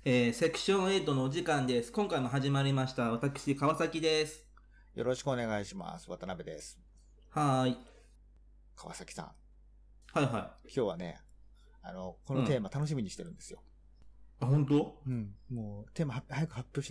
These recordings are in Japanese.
セクション8のお時間です。今回も始まりました。私、川崎です。 よろしくお願いします。渡辺です。 はーい。 川崎さん。 はいは今日はね、このテーマ楽しみにしてるんですよ。 あ、本当？ うん。もう、テーマ早く発表して。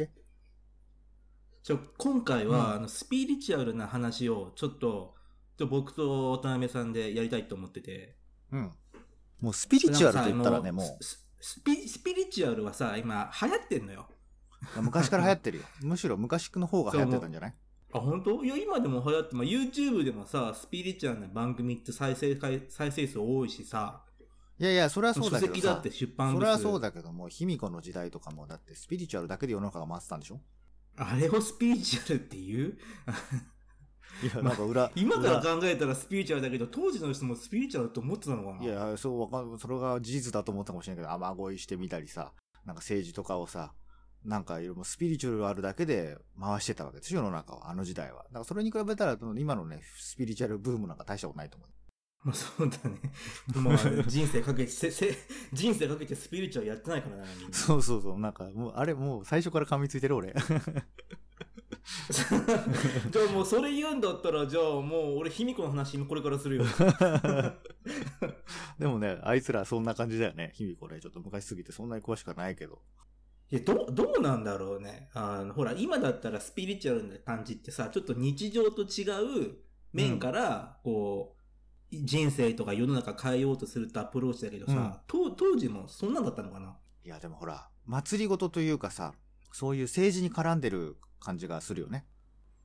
今回は、スピリチュアルな話を、僕と渡辺さんでやりたいと思ってて。 うん。もうスピリチュアルと言ったらね、もう。 スピリチュアルはさ、今、流行ってんのよ。 昔から流行ってるよ。むしろ昔の方が流行ってたんじゃない？ あ、本当？いや、今でも流行って、YouTube でもさ、スピリチュアルな番組って再生数多いしさ。 いやいや、それはそうだけどさ。 書籍だって出版物。 それはそうだけども、卑弥呼の時代とかも、だってスピリチュアルだけで世の中が回ってたんでしょ？ あれをスピリチュアルって言う？ いや、なんか今から考えたらスピリチュアルだけど、当時の人もスピリチュアルと思ってたのかな？ いや、それが事実だと思ったかもしれないけど、雨乞いしてみたりさ、なんか政治とかをさ、なんかいろいろスピリチュアルあるだけで回してたわけですよ、世の中は、あの時代は。だからそれに比べたら、今のね、スピリチュアルブームなんか大したことないと思う。 まあそうだね。人生かけてスピリチュアルやってないからな、みんな。 そう、なんか、もう最初から噛みついてる俺。 じゃあもうそれ言うんだったら、じゃあもう俺卑弥呼の話これからするよ。 でもね、あいつらそんな感じだよね。卑弥呼ね、ちょっと昔すぎてそんなに詳しくはないけど。 いや、どうなんだろうね。ほら、今だったらスピリチュアルな感じってさ、ちょっと日常と違う面から、人生とか世の中変えようとするとアプローチだけどさ、当時もそんなんだったのかな？ いや、でもほら、祭りごとというかさ、そういう政治に絡んでる感じがするよね。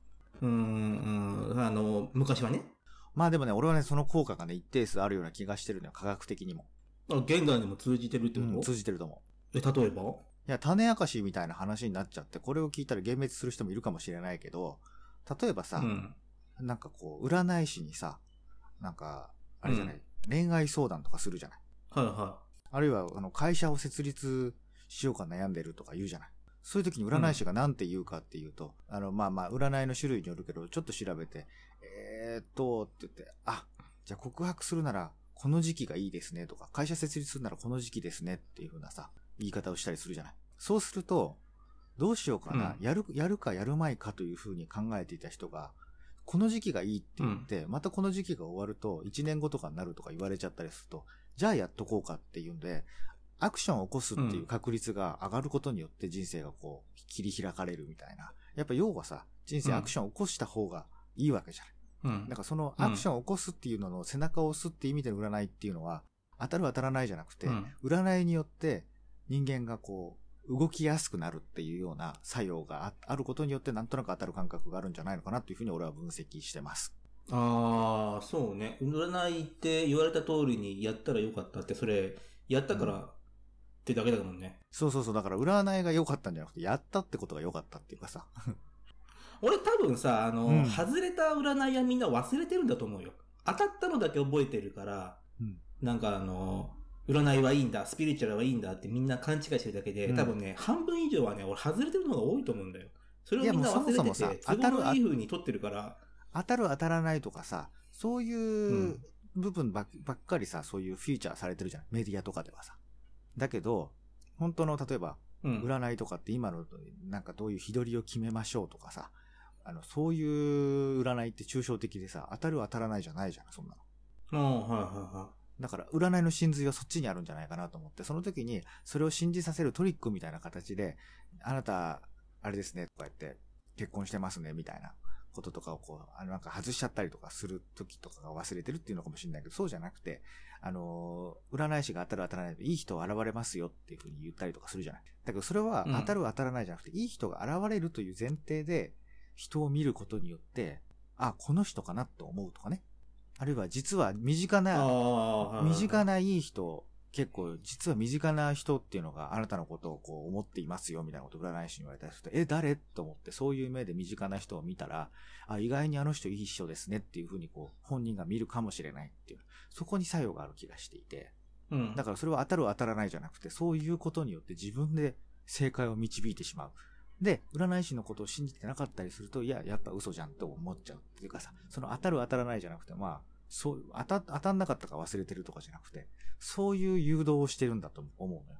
昔はね。 まあでもね、俺はね、その効果がね、一定数あるような気がしてるのよ、科学的にも。 現代にも通じてるってこと？ 通じてると思う。例えば？ いや、種明かしみたいな話になっちゃって、これを聞いたら幻滅する人もいるかもしれないけど、例えばさ、なんかこう、占い師にさ、なんか、あれじゃない、恋愛相談とかするじゃない。 はいはい。 あるいは、会社を設立しようか悩んでるとか言うじゃない。そういう時に占い師が何て言うかっていうと、占いの種類によるけど、ちょっと調べて、って言って、じゃあ告白するなら、この時期がいいですねとか、会社設立するならこの時期ですねっていう風なさ、言い方をしたりするじゃない。そうすると、どうしようかな、やるかやるまいかという風に考えていた人が、この時期がいいって言って、またこの時期が終わると、1年後とかになるとか言われちゃったりすると、じゃあやっとこうかっていうんで、アクションを起こすっていう確率が上がることによって人生がこう、切り開かれるみたいな。やっぱ要はさ、人生アクションを起こした方がいいわけじゃない。だからそのアクションを起こすっていうのの背中を押すっていう意味での占いっていうのは、当たる当たらないじゃなくて、占いによって人間がこう、動きやすくなるっていうような作用があることによってなんとなく当たる感覚があるんじゃないのかなというふうに俺は分析してます。 ああ、そうね。占いって言われた通りにやったらよかったって、それ、やったからってだけだもんね。 そう。だから占いが良かったんじゃなくて、やったってことが良かったっていうかさ。 俺多分さ、外れた占いはみんな忘れてるんだと思うよ。当たったのだけ覚えてるから、なんか占いはいいんだ、スピリチュアルはいいんだってみんな勘違いしてるだけで、多分ね、半分以上はね、俺外れてるのが多いと思うんだよ。それをみんな忘れてて、 そもそもさ、 都合のいい風に取ってるから。 当たる当たらないとかさ、そういう部分ばっかりさ、そういうフィーチャーされてるじゃん。メディアとかではさ。だけど、本当の例えば、占いとかって今のなんかどういう日取りを決めましょうとかさ、そういう占いって抽象的でさ、当たる当たらないじゃないじゃん、そんなの。 はい。 だから、占いの真髄はそっちにあるんじゃないかなと思って、その時に、それを信じさせるトリックみたいな形で、あなた、あれですね、とか言って、結婚してますね、みたいなこととかをこう、なんか外しちゃったりとかする時とかが忘れてるっていうのかもしれないけど、そうじゃなくて、占い師が当たる当たらないといい人現れますよっていう風に言ったりとかするじゃない。だけどそれは当たる当たらないじゃなくて、いい人が現れるという前提で、人を見ることによって、この人かなと思うとかね。あるいは実は身近ないい人、結構実は身近な人っていうのがあなたのことをこう思っていますよみたいなことを占い師に言われたりすると、誰と思ってそういう目で身近な人を見たら、意外にあの人いい人ですねっていうふうにこう本人が見るかもしれないっていう、そこに作用がある気がしていて、だからそれは当たる当たらないじゃなくて、そういうことによって自分で正解を導いてしまう。で、占い師のことを信じてなかったりすると、いや、やっぱ嘘じゃんと思っちゃうっていうかさ、その当たる当たらないじゃなくて、当たんなかったか忘れてるとかじゃなくて、そういう誘導をしてるんだと思うのよ。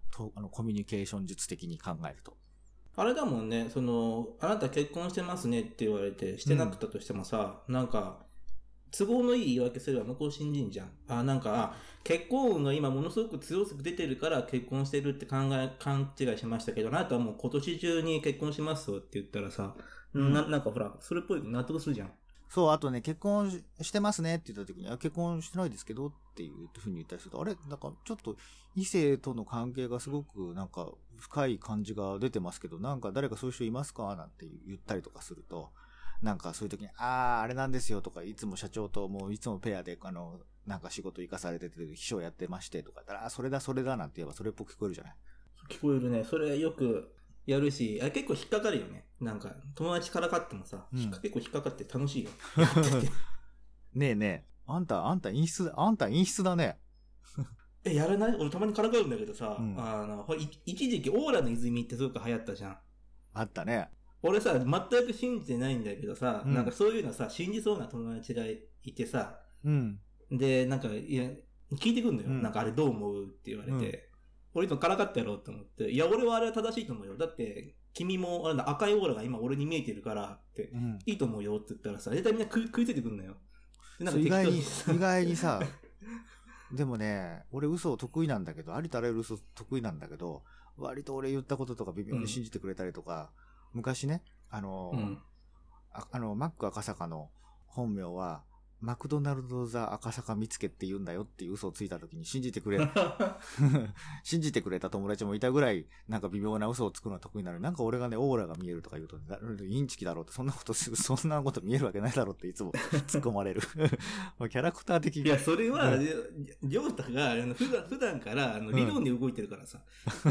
コミュニケーション術的に考えると。 あれだもんね、あなた結婚してますねって言われて、してなくたとしてもさ、なんか、都合のいい言い訳すれば向こう信じんじゃん。結婚運が今ものすごく強く出てるから結婚してるって勘違いしましたけど、あなたはもう今年中に結婚しますよって言ったらさ、なんかほら、それっぽい納得するじゃん。 そう、あとね、結婚してますねって言った時に、結婚してないですけどっていうふうに言ったりすると、あれなんかちょっと異性との関係がすごくなんか深い感じが出てますけど、なんか誰かそういう人いますかなんて言ったりとかすると、なんかそういう時に、あれなんですよとか、いつも社長ともういつもペアで、なんか仕事行かされてて、秘書やってましてとか言ったら、それだなんて言えばそれっぽく聞こえるじゃない。 聞こえるね。それよくやるし、結構引っかかるよね。なんか、友達からかってもさ、結構引っかかって楽しいよ。 ねえねえ、あんた陰湿だね。 やらない？俺たまにからかるんだけどさ、一時期オーラの泉ってすごく流行ったじゃん。 あったね。 俺さ、全く信じてないんだけどさ、なんかそういうのさ、信じそうな友達がいてさ、で、なんか、聞いてくんのよ。なんかあれどう思うって言われて、俺とからかってやろうと思って、いや、俺はあれは正しいと思うよ。だって、君も赤いオーラが今俺に見えてるからって、いいと思うよって言ったらさ、絶対みんな食いついてくんのよ。なんか意外にさ、でもね、俺嘘得意なんだけど、ありとあらゆる嘘得意なんだけど、割と俺言ったこととか微妙に信じてくれたりとか、昔ね、マック赤坂の本名は、マクドナルドザ赤坂見附って言うんだよっていう嘘をついた時に信じてくれた友達もいたぐらい、なんか微妙な嘘をつくのは得意なのに、なんか俺がね、オーラが見えるとか言うと、インチキだろうって、そんなこと見えるわけないだろうっていつも突っ込まれる。キャラクター的に。 いや、それは、りょうたが普段から理論で動いてるからさ。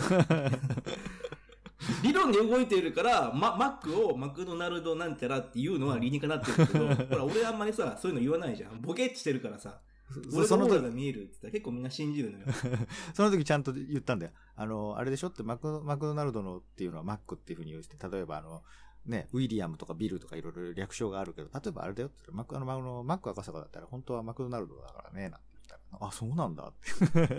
理論で動いているから、マックをマクドナルドなんちゃらっていうのは理にかなってるけど、ほら、俺あんまりさ、そういうの言わないじゃん。ボケっしてるからさ。俺のオーラが見えるって言ったら結構みんな信じるのよ。 その時ちゃんと言ったんだよ。あれでしょってマクドナルドのっていうのはマックっていう風に言うして、例えばね、ウィリアムとかビルとかいろいろ略称があるけど、例えばあれだよってマック赤坂だったら本当はマクドナルドだからね、なんて言ったら、あ、そうなんだって。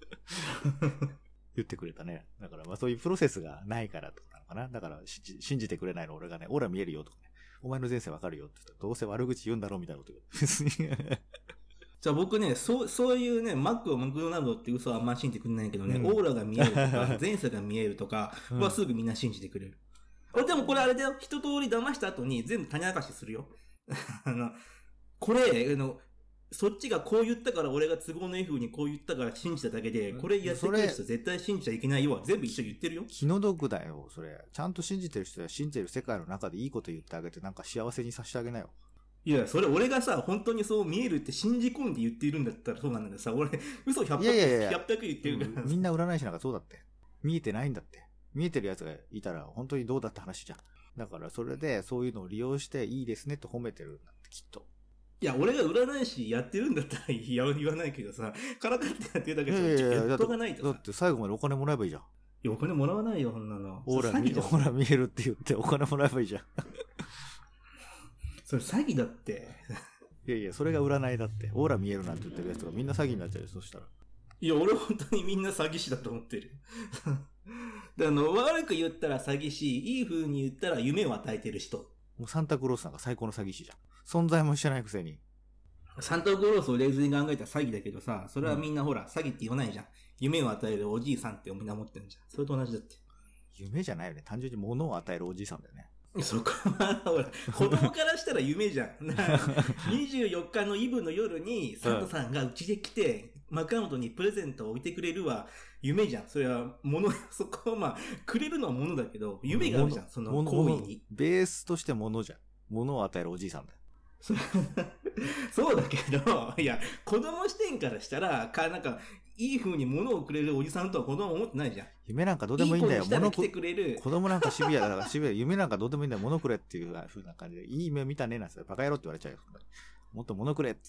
言ってくれたね。だからそういうプロセスがないからとかなのかな。だから信じてくれないの俺がね、オーラ見えるよとかね。お前の前世わかるよって言ったら、どうせ悪口言うんだろうみたいなこと言う。 じゃあ僕ね、そういうね、マックをマクドナルドって嘘はあんま信じてくれないけどね、オーラが見えるとか、前世が見えるとかはすぐみんな信じてくれる。でもこれあれだよ、一通り騙した後に全部種明かしするよ。これ、そっちがこう言ったから俺が都合のいい風にこう言ったから信じただけで、これやってくる人絶対信じちゃいけないよは全部一緒に言ってるよ。 気の毒だよ、それ。ちゃんと信じてる人は信じてる世界の中でいいこと言ってあげて、なんか幸せにさせてあげなよ。 いや、それ俺がさ、本当にそう見えるって信じ込んで言っているんだったらそうなんだけどさ、俺、嘘100%言ってるから。 みんな占い師なんかそうだって。見えてないんだって。見えてる奴がいたら本当にどうだって話じゃん。だからそれでそういうのを利用していいですねって褒めてるんだってきっと。 いや、俺が占い師やってるんだったら言わないけどさ、からかってやってるだけでやっとがないとさ。 だって最後までお金もらえばいいじゃん。いや、お金もらわないよ、そんなの。 オーラ見えるって言ってお金もらえばいいじゃん。 それ詐欺だって。 いや、それが占いだって。オーラ見えるなんて言ってるやつがみんな詐欺になっちゃうよ、そしたら。 いや、俺本当にみんな詐欺師だと思ってる。で悪く言ったら詐欺師、いい風に言ったら夢を与えてる人。 もうサンタクロースなんか最高の詐欺師じゃん。存在もしてないくせに。 サンタクロースを冷静に考えたら詐欺だけどさ、それはみんなほら、詐欺って言わないじゃん。夢を与えるおじいさんってみんな思ってるじゃん。それと同じだって。 夢じゃないよね。単純に物を与えるおじいさんだよね。 そこは、ほら、子供からしたら夢じゃん。24日のイブの夜に、サンタさんがうちで来て、枕元にプレゼントを置いてくれるは、夢じゃん。それは、そこをくれるのは物だけど、夢があるじゃん。その行為に。 ベースとして物じゃん。物を与えるおじいさんだよ。 そうだけど、いや、子供視点からしたら、なんか、いい風に物をくれるおじさんとは子供思ってないじゃん。 夢なんかどうでもいいんだよ。 物来てくれる。 子供なんかシビアだからシビア。夢なんかどうでもいいんだよ。物くれっていう風な感じで、いい夢見たねなんてバカ野郎って言われちゃうよ。もっと物くれって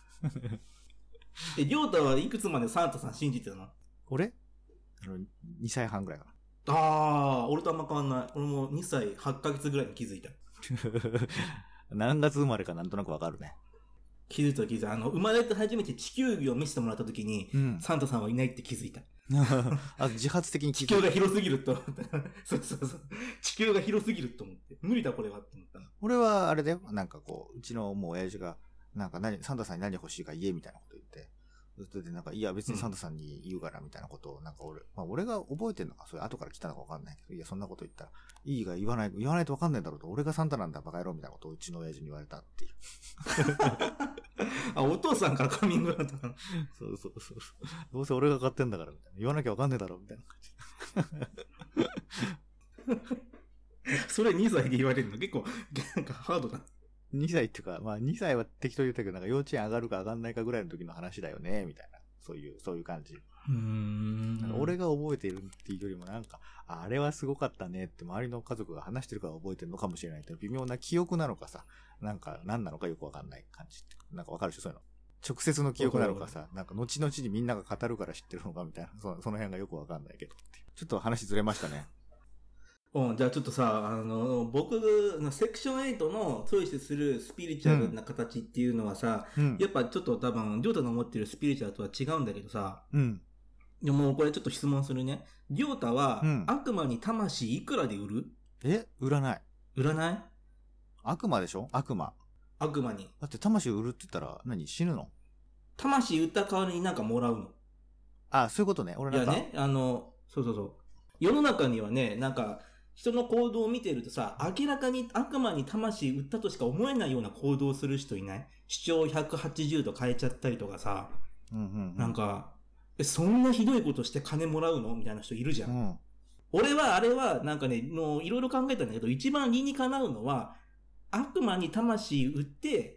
りょうたはいくつまでサンタさん信じてたの？ 俺2歳半ぐらいかな。俺とあんま変わんない。俺も2歳8ヶ月ぐらいに気づいた。 何月生まれかなんとなくわかるね。 気づいた。生まれて初めて地球儀を見せてもらった時に、サンタさんはいないって気づいた。 あ、自発的に地球が広すぎると思った。そうそうそう。地球が広すぎると思って。無理だこれはって思ったの。 俺はあれだよ。なんかこう、うちのもう親父が、なんかサンタさんに何欲しいか言えみたいなこと言って。それでなんか、いや別にサンタさんに言うからみたいなことを、なんか俺が覚えてんのか、それ後から来たのかわかんないけど、いやそんなこと言ったら、いいが言わないとわかんないだろうと、俺がサンタなんだバカ野郎みたいなことをうちの親父に言われたっていう。 あ、お父さんからカミングアウトなの。 そう。どうせ俺が買ってんだからみたいな。言わなきゃわかんねえだろみたいな感じ。 それ2歳で言われるの結構、なんかハードだ。 2歳っていうか、まあ2歳は適当に言ったけど、なんか幼稚園上がるか上がんないかぐらいの時の話だよね、みたいな。そういう感じ。俺が覚えているっていうよりもなんか、あれはすごかったねって周りの家族が話してるから覚えてるのかもしれないけど、微妙な記憶なのかさ、なんか何なのかよくわかんない感じって。なんかわかるでしょそういうの。直接の記憶なのかさ、なんか後々にみんなが語るから知ってるのかみたいな、その辺がよくわかんないけど。ちょっと話ずれましたね。 じゃあちょっとさ、僕のセクション8のチョイスするスピリチュアルな形っていうのはさ、やっぱちょっと多分、りょうたの持ってるスピリチュアルとは違うんだけどさ、でもこれちょっと質問するね。りょうたは、悪魔に魂いくらで売る？ 売らない。 売らない？ 悪魔でしょ？悪魔に。だって魂売るって言ったら死ぬの？ 魂売った代わりになんかもらうの。 あ、そういうことね。俺なんか。 いやね、そう。世の中にはね、なんか、人の行動を見てるとさ、明らかに悪魔に魂売ったとしか思えないような行動をする人いない？主張180度変えちゃったりとかさ、なんか、そんなひどいことして金もらうのみたいな人いるじゃん。俺はあれはなんかね、いろいろ考えたんだけど、一番理にかなうのは、悪魔に魂売って、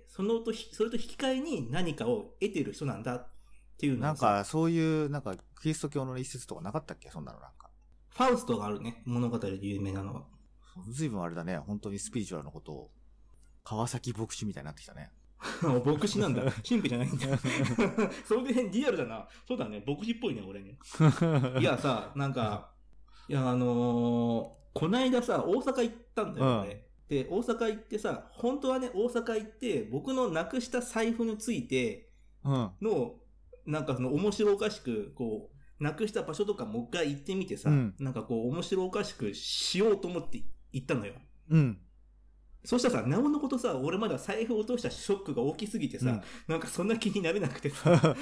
それと引き換えに何かを得てる人なんだっていうのなんかそういう、なんかキリスト教の一節とかなかったっけ？そんなのなんか。 ファウストがあるね。物語で有名なのは。 ずいぶんあれだね。本当にスピリチュアルのことを、川崎牧師みたいになってきたね。 牧師なんだ。神父じゃないんだ。その辺リアルだな。そうだね。牧師っぽいね、俺ね。いやさ、なんか、こないださ、大阪行ったんだよね。で、大阪行ってさ、本当はね、大阪行って、僕のなくした財布についての、なんかその面白おかしく、こう、なくした場所とかもう一回行ってみてさ、なんかこう面白おかしくしようと思って行ったのよ。そしたらさ、なおのことさ、俺まだ財布落としたショックが大きすぎてさ、なんかそんな気になれなくてさ。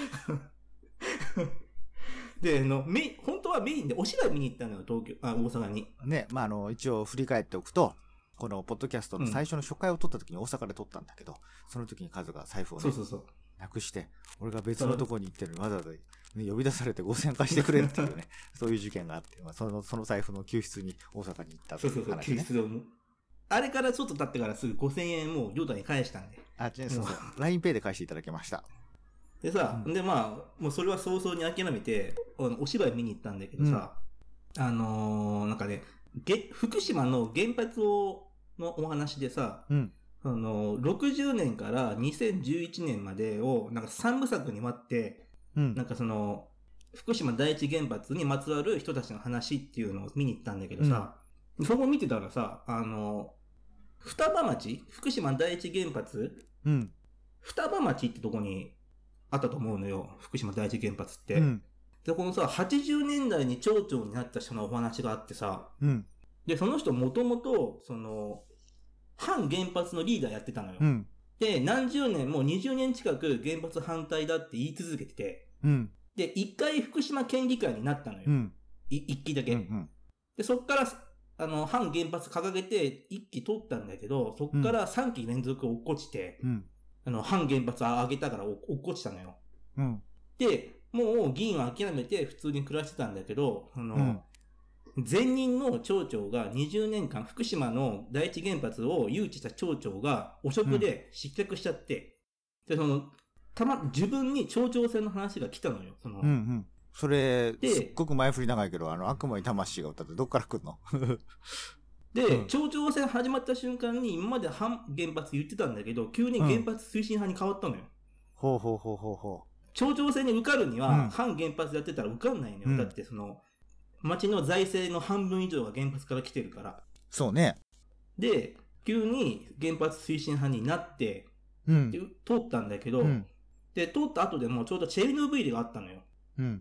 で、本当はメインでお芝居見に行ったのよ、大阪に。 ね、まあ一応振り返っておくと、このポッドキャストの最初の初回を撮った時に大阪で撮ったんだけど、その時にカズが財布をね、なくして、俺が別のとこに行ってるのにわざわざ、呼び出されて5000円貸してくれっていうね、そういう事件があって、まあ、その財布の救出に大阪に行ったっていう話ね。 救出をあれからちょっと経ってからすぐ5000円もうりょうたに返したんで。 そう。LINEPay で返していただきました。 でさ、でまあ、もうそれは早々に諦めて、お芝居見に行ったんだけどさ、なんかね、福島の原発のお話でさ、60年から2011年までをなんか3部作に割って、なんか福島第一原発にまつわる人たちの話っていうのを見に行ったんだけどさ、そこ見てたらさ、双葉町、福島第一原発、双葉町ってとこにあったと思うのよ、福島第一原発って。で、このさ、80年代に町長になった人のお話があってさ、で、その人もともと、反原発のリーダーやってたのよ。で、何十年も20年近く原発反対だって言い続けてて、で、一回福島県議会になったのよ。一期だけ。で、そっから、反原発掲げて一期取ったんだけど、そっから3期連続落っこちて、反原発上げたから落っこちたのよ。で、もう議員は諦めて普通に暮らしてたんだけど、前任の町長が20年間福島の第一原発を誘致した町長が汚職で失脚しちゃって、で、自分に町長選の話が来たのよ。 それ、すっごく前振り長いけど、悪魔に魂が歌ってどっから来るので、町長選始まった瞬間に今まで反原発言ってたんだけど、急に原発推進派に変わったのよ。町長選に受かるには、反原発やってたら受かんないのよ。だって町の財政の半分以上が原発から来てるから。 そうね。 で、急に原発推進派になって、で通ったんだけど、で、通った後でもちょうどチェルノブイリがあったのよ。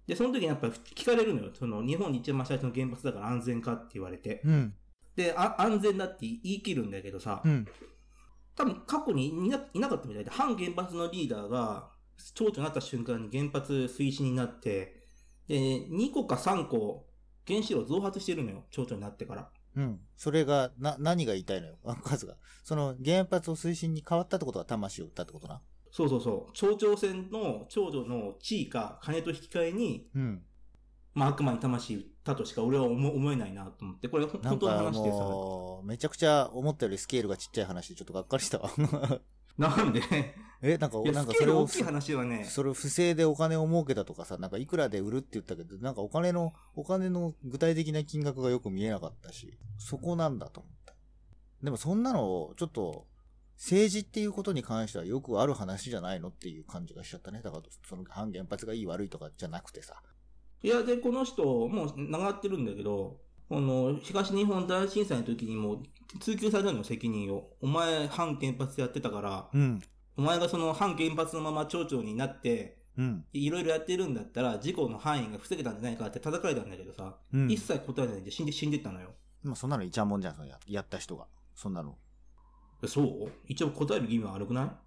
で、その時にやっぱり聞かれるのよ。その、日本に一番最初の原発だから安全かって言われて。 うん。 で、安全だって言い切るんだけどさ、 うん。 多分過去にいなかったみたいで、反原発のリーダーが、町長になった瞬間に原発推進になって、で、2個か3個、原子炉増発してるのよ。町長になってから。 うん。それが、何が言いたいのよ、数が。その、原発を推進に変わったってことは魂を売ったってことな。 そうそうそう。町長選の長女の地位か金と引き換えに、 うん。 まあ悪魔に魂売ったとしか俺は思えないなと思って、これ本当の話でさ。 もう、めちゃくちゃ思ったよりスケールがちっちゃい話でちょっとがっかりしたわ。 なんでなんかそれを。大きい話はね。 それを不正でお金を儲けたとかさ、なんかいくらで売るって言ったけど、なんかお金の具体的な金額がよく見えなかったし、そこなんだと思った。でもそんなの、ちょっと、政治っていうことに関してはよくある話じゃないのっていう感じがしちゃったね。だから、その反原発がいい悪いとかじゃなくてさ。 いや、で、この人、もう長がってるんだけど、東日本大震災の時にも追及されたのよ、責任を。お前、反原発やってたから、 うん。 お前がその反原発のまま町長になって、 うん。 いろいろやってるんだったら、事故の範囲が防げたんじゃないかって叩かれたんだけどさ、 うん、 一切答えないで死んでったのよ。 まあそんなのイチャモンじゃん、そのやった人が。そんなの。 そう一応答える義務は悪くない？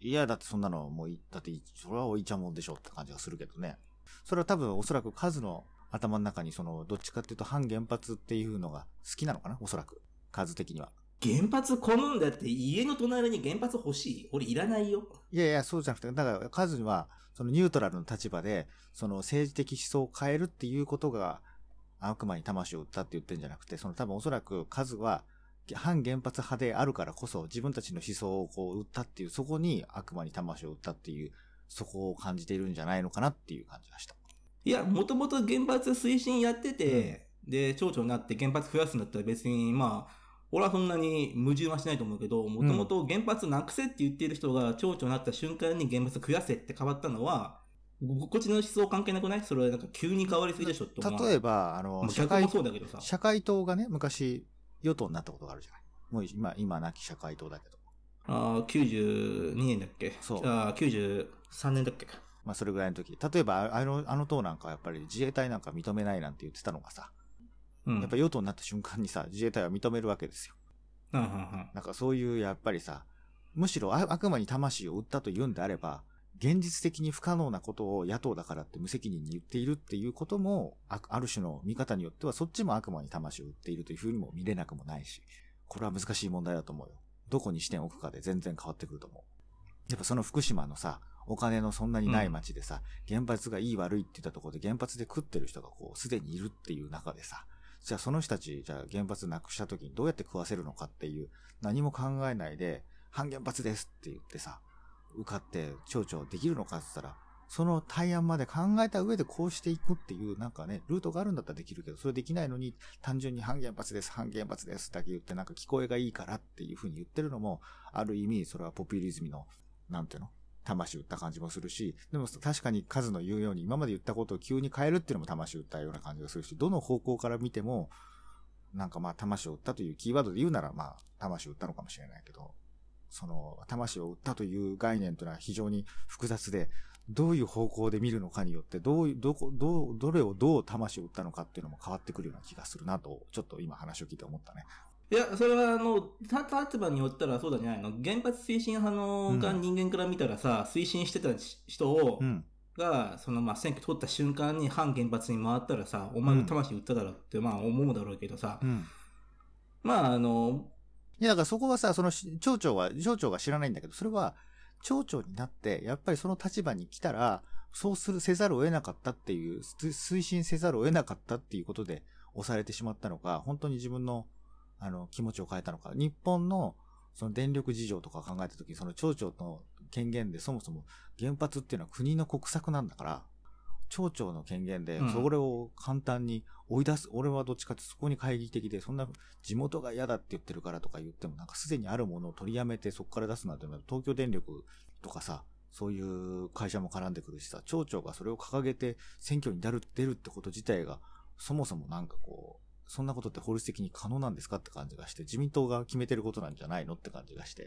いや、だってそんなの、だって、それはイチャモンでしょって感じがするけどね。それは多分おそらく数の頭の中にどっちかっていうと反原発っていうのが好きなのかな、おそらく。数的には。 原発好んだって家の隣に原発欲しい？俺いらないよ。 いやいや、そうじゃなくて、だから数には、ニュートラルの立場で、政治的思想を変えるっていうことが、悪魔に魂を売ったって言ってるんじゃなくて、多分おそらく数は、反原発派であるからこそ、自分たちの思想を売ったっていう、そこに悪魔に魂を売ったっていう、そこを感じているんじゃないのかなっていう感じがした。 いや、もともと原発推進やってて、で、町長になって原発増やすんだったら別に、まあ、俺はそんなに矛盾はしないと思うけど、もともと原発なくせって言っている人が町長になった瞬間に原発増やせって変わったのは、こっちの思想関係なくない？それはなんか急に変わりすぎでしょって思う。 例えば、 社会もそうだけどさ。 社会党がね、昔、与党になったことがあるじゃない。もう今亡き社会党だけど。 92年だっけ？ そう。 93年だっけ？ まあそれぐらいの時。例えば、あの党なんかはやっぱり自衛隊なんか認めないなんて言ってたのがさ、やっぱ与党になった瞬間にさ、自衛隊は認めるわけですよ。なんかそういうやっぱりさ、むしろ悪魔に魂を売ったと言うんであれば、現実的に不可能なことを野党だからって無責任に言っているっていうことも、ある種の見方によってはそっちも悪魔に魂を売っているというふうにも見れなくもないし、これは難しい問題だと思うよ。どこに視点を置くかで全然変わってくると思う。やっぱその福島のさ、お金のそんなにない町でさ、原発がいい悪いって言ったところで原発で食ってる人がすでにいるっていう中でさ、じゃあその人たち、じゃあ原発なくした時にどうやって食わせるのかっていう、何も考えないで、反原発ですって言ってさ、受かって町長できるのかって言ったら、その対案まで考えた上でこうしていくっていうなんかね、ルートがあるんだったらできるけど、それできないのに単純に反原発です、反原発ですだけ言ってなんか聞こえがいいからっていう風に言ってるのも、ある意味それはポピュリズムの、なんていうの？魂売った感じもするし、でも確かに数の言うように今まで言ったことを急に変えるっていうのも魂売ったような感じがするし、どの方向から見ても、なんかまあ魂を売ったというキーワードで言うならまあ魂を売ったのかもしれないけど、魂を売ったという概念というのは非常に複雑で、どういう方向で見るのかによって、どれをどう魂を売ったのかっていうのも変わってくるような気がするなと、ちょっと今話を聞いて思ったね。 いや、それは立場によったらそうだじゃないの。原発推進派が人間から見たらさ、推進してた人を、が、選挙取った瞬間に反原発に回ったらさ、お前の魂売っただろって、まあ思うだろうけどさ、まあいや、だからそこはさ、町長が知らないんだけど、それは、町長になって、やっぱりその立場に来たら、そうせざるを得なかったっていう、推進せざるを得なかったっていうことで押されてしまったのか、本当に自分の、気持ちを変えたのか。日本の、電力事情とか考えたとき、町長の権限でそもそも原発っていうのは国の国策なんだから、町長の権限で、それを簡単に追い出す。俺はどっちかってそこに懐疑的で、そんな地元が嫌だって言ってるからとか言っても、なんかすでにあるものを取りやめてそこから出すなんていうのは、東京電力とかさ、そういう会社も絡んでくるしさ、町長がそれを掲げて選挙に出るってこと自体が、そもそもなんかそんなことって法律的に可能なんですかって感じがして、自民党が決めてることなんじゃないのって感じがして、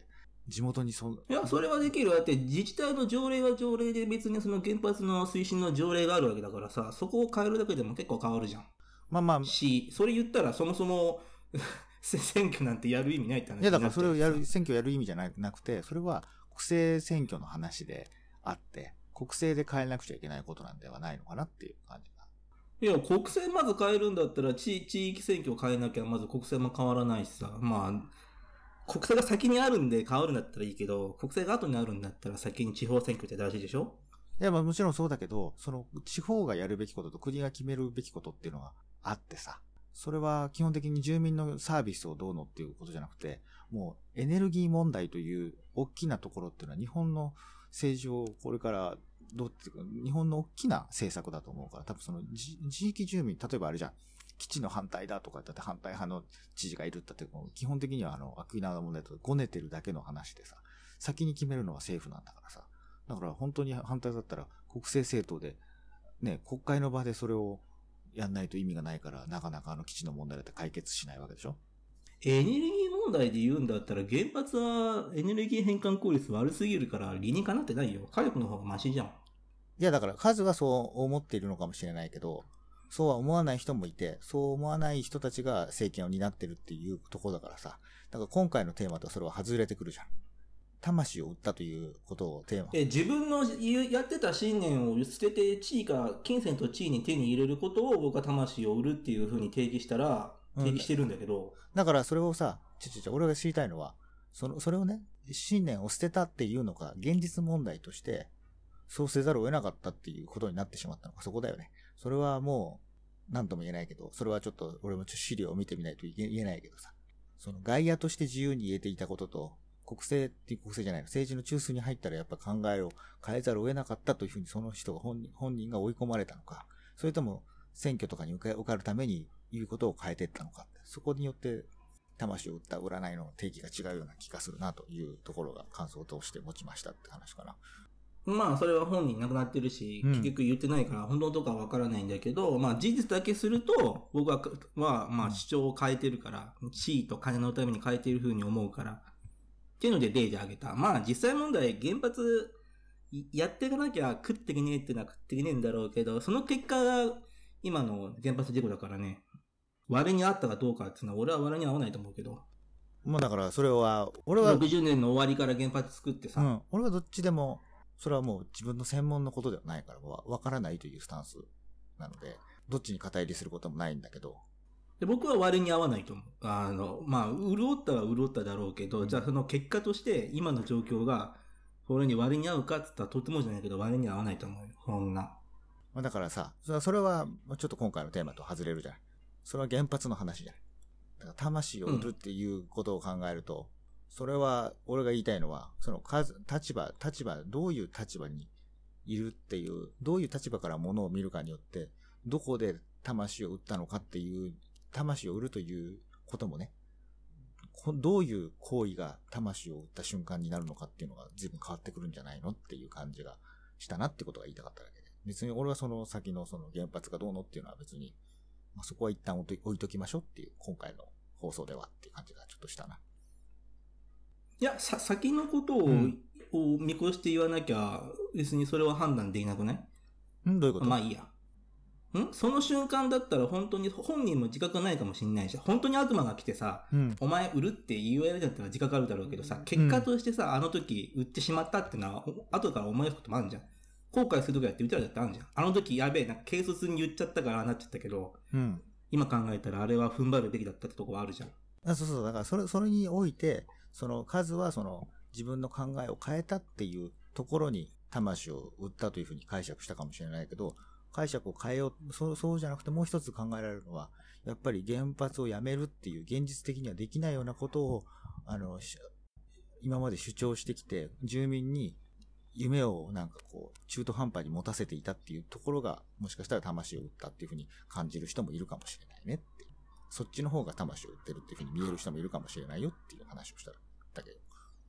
地元にいや、それはできる。だって自治体の条例は条例で別にその原発の推進の条例があるわけだからさ、そこを変えるだけでも結構変わるじゃん。 まあまあ。 それ言ったらそもそも選挙なんてやる意味ないって話になっちゃう。 いや、だからそれを選挙やる意味じゃなくて、それは国政選挙の話であって、国政で変えなくちゃいけないことなんではないのかなっていう感じが。 いや、国政まず変えるんだったら地域選挙を変えなきゃまず国政も変わらないしさ、まあ、国政が先にあるんで変わるんだったらいいけど、国政が後にあるんだったら先に地方選挙って大事でしょ？ いや、まあもちろんそうだけど、その地方がやるべきことと国が決めるべきことっていうのがあってさ、それは基本的に住民のサービスをどうのっていうことじゃなくて、もうエネルギー問題という大きなところっていうのは日本の政治をこれからどうっていうか、日本の大きな政策だと思うから、多分その地域住民、例えばあれじゃん、基地の反対だとかだって反対派の知事がいるって言ったって、基本的にはアクイナの問題とごねてるだけの話でさ、先に決めるのは政府なんだからさ、だから本当に反対だったら国政政党で、ね、国会の場でそれをやんないと意味がないから、なかなか基地の問題だって解決しないわけでしょ。 エネルギー問題で言うんだったら原発はエネルギー変換効率悪すぎるから理にかなってないよ。火力の方がマシじゃん。 いやだから数はそう思っているのかもしれないけど、そうは思わない人もいて、そう思わない人たちが政権を担ってるっていうところだからさ。だから今回のテーマとそれは外れてくるじゃん。魂を売ったということをテーマ。 自分のやってた信念を捨てて金銭と地位に手に入れることを僕は魂を売るっていう風に定義したら、定義してるんだけど。 だからそれをさ、俺が知りたいのは、それをね、信念を捨てたっていうのか、現実問題として、そうせざるを得なかったっていうことになってしまったのか、そこだよね。それはもう、なんとも言えないけど、それはちょっと、俺も資料を見てみないと言えないけどさ、その外野として自由に言えていたことと、国政じゃないの、政治の中枢に入ったらやっぱ考えを変えざるを得なかったというふうにその人が本人が追い込まれたのか、それとも選挙とかに受かるために言うことを変えていったのか、そこによって魂を売った占いの定義が違うような気がするなというところが感想として持ちましたって話かな。 まあそれは本人亡くなってるし、結局言ってないから本当とかわからないんだけど、まあ事実だけすると僕はまあ主張を変えてるから、地位と金のために変えている風に思うから、っていうので例で挙げた。まあ実際問題原発やっていかなきゃ食っていけねえってのは食っていけねえんだろうけど、その結果が今の原発事故だからね、割に合ったかどうかっていうのは俺は割に合わないと思うけど。 もうだからそれは、俺は。 60年の終わりから原発作ってさ。 俺はどっちでも、それはもう自分の専門のことではないからわからないというスタンスなので、どっちに肩入りすることもないんだけど。 で僕は割に合わないと思う。まあ、潤ったは潤っただろうけど、じゃあその結果として今の状況が、これに割に合うかって言ったらとてもじゃないけど割に合わないと思うよ。そんな。 だからさ、それはちょっと今回のテーマと外れるじゃない。それは原発の話じゃない。だから魂を売るっていうことを考えると、それは俺が言いたいのは、その立場、どういう立場にいるっていう、どういう立場から物を見るかによって、どこで魂を売ったのかっていう、魂を売るということもね、どういう行為が魂を売った瞬間になるのかっていうのが随分変わってくるんじゃないのっていう感じがしたなってことが言いたかっただけで。別に俺はその先のその原発がどうのっていうのは別に、まあ、そこは一旦置いときましょうっていう今回の放送ではっていう感じがちょっとしたな。 いや、先のことを、見越して言わなきゃ別にそれは判断できなくない？ どういうこと？ まあいいや。その瞬間だったら本当に本人も自覚ないかもしれないし、本当に悪魔が来てさ、お前売るって言われるんだったら自覚あるだろうけどさ、結果としてさ、あの時売ってしまったってのは後から思い出すこともあるじゃん。後悔するときだって言ったらだってあるじゃん。あの時やべえ、なんか軽率に言っちゃったからなっちゃったけど、今考えたらあれは踏ん張るべきだったってとこはあるじゃん。 そう、だからそれにおいて、その数はその自分の考えを変えたっていうところに魂を売ったというふうに解釈したかもしれないけど、解釈を変えよう、そうじゃなくてもう一つ考えられるのは、やっぱり原発をやめるっていう現実的にはできないようなことを、今まで主張してきて、住民に夢をなんかこう、中途半端に持たせていたっていうところが、もしかしたら魂を売ったっていうふうに感じる人もいるかもしれないねって。そっちの方が魂を売ってるっていうふうに見える人もいるかもしれないよっていう話をしただけど。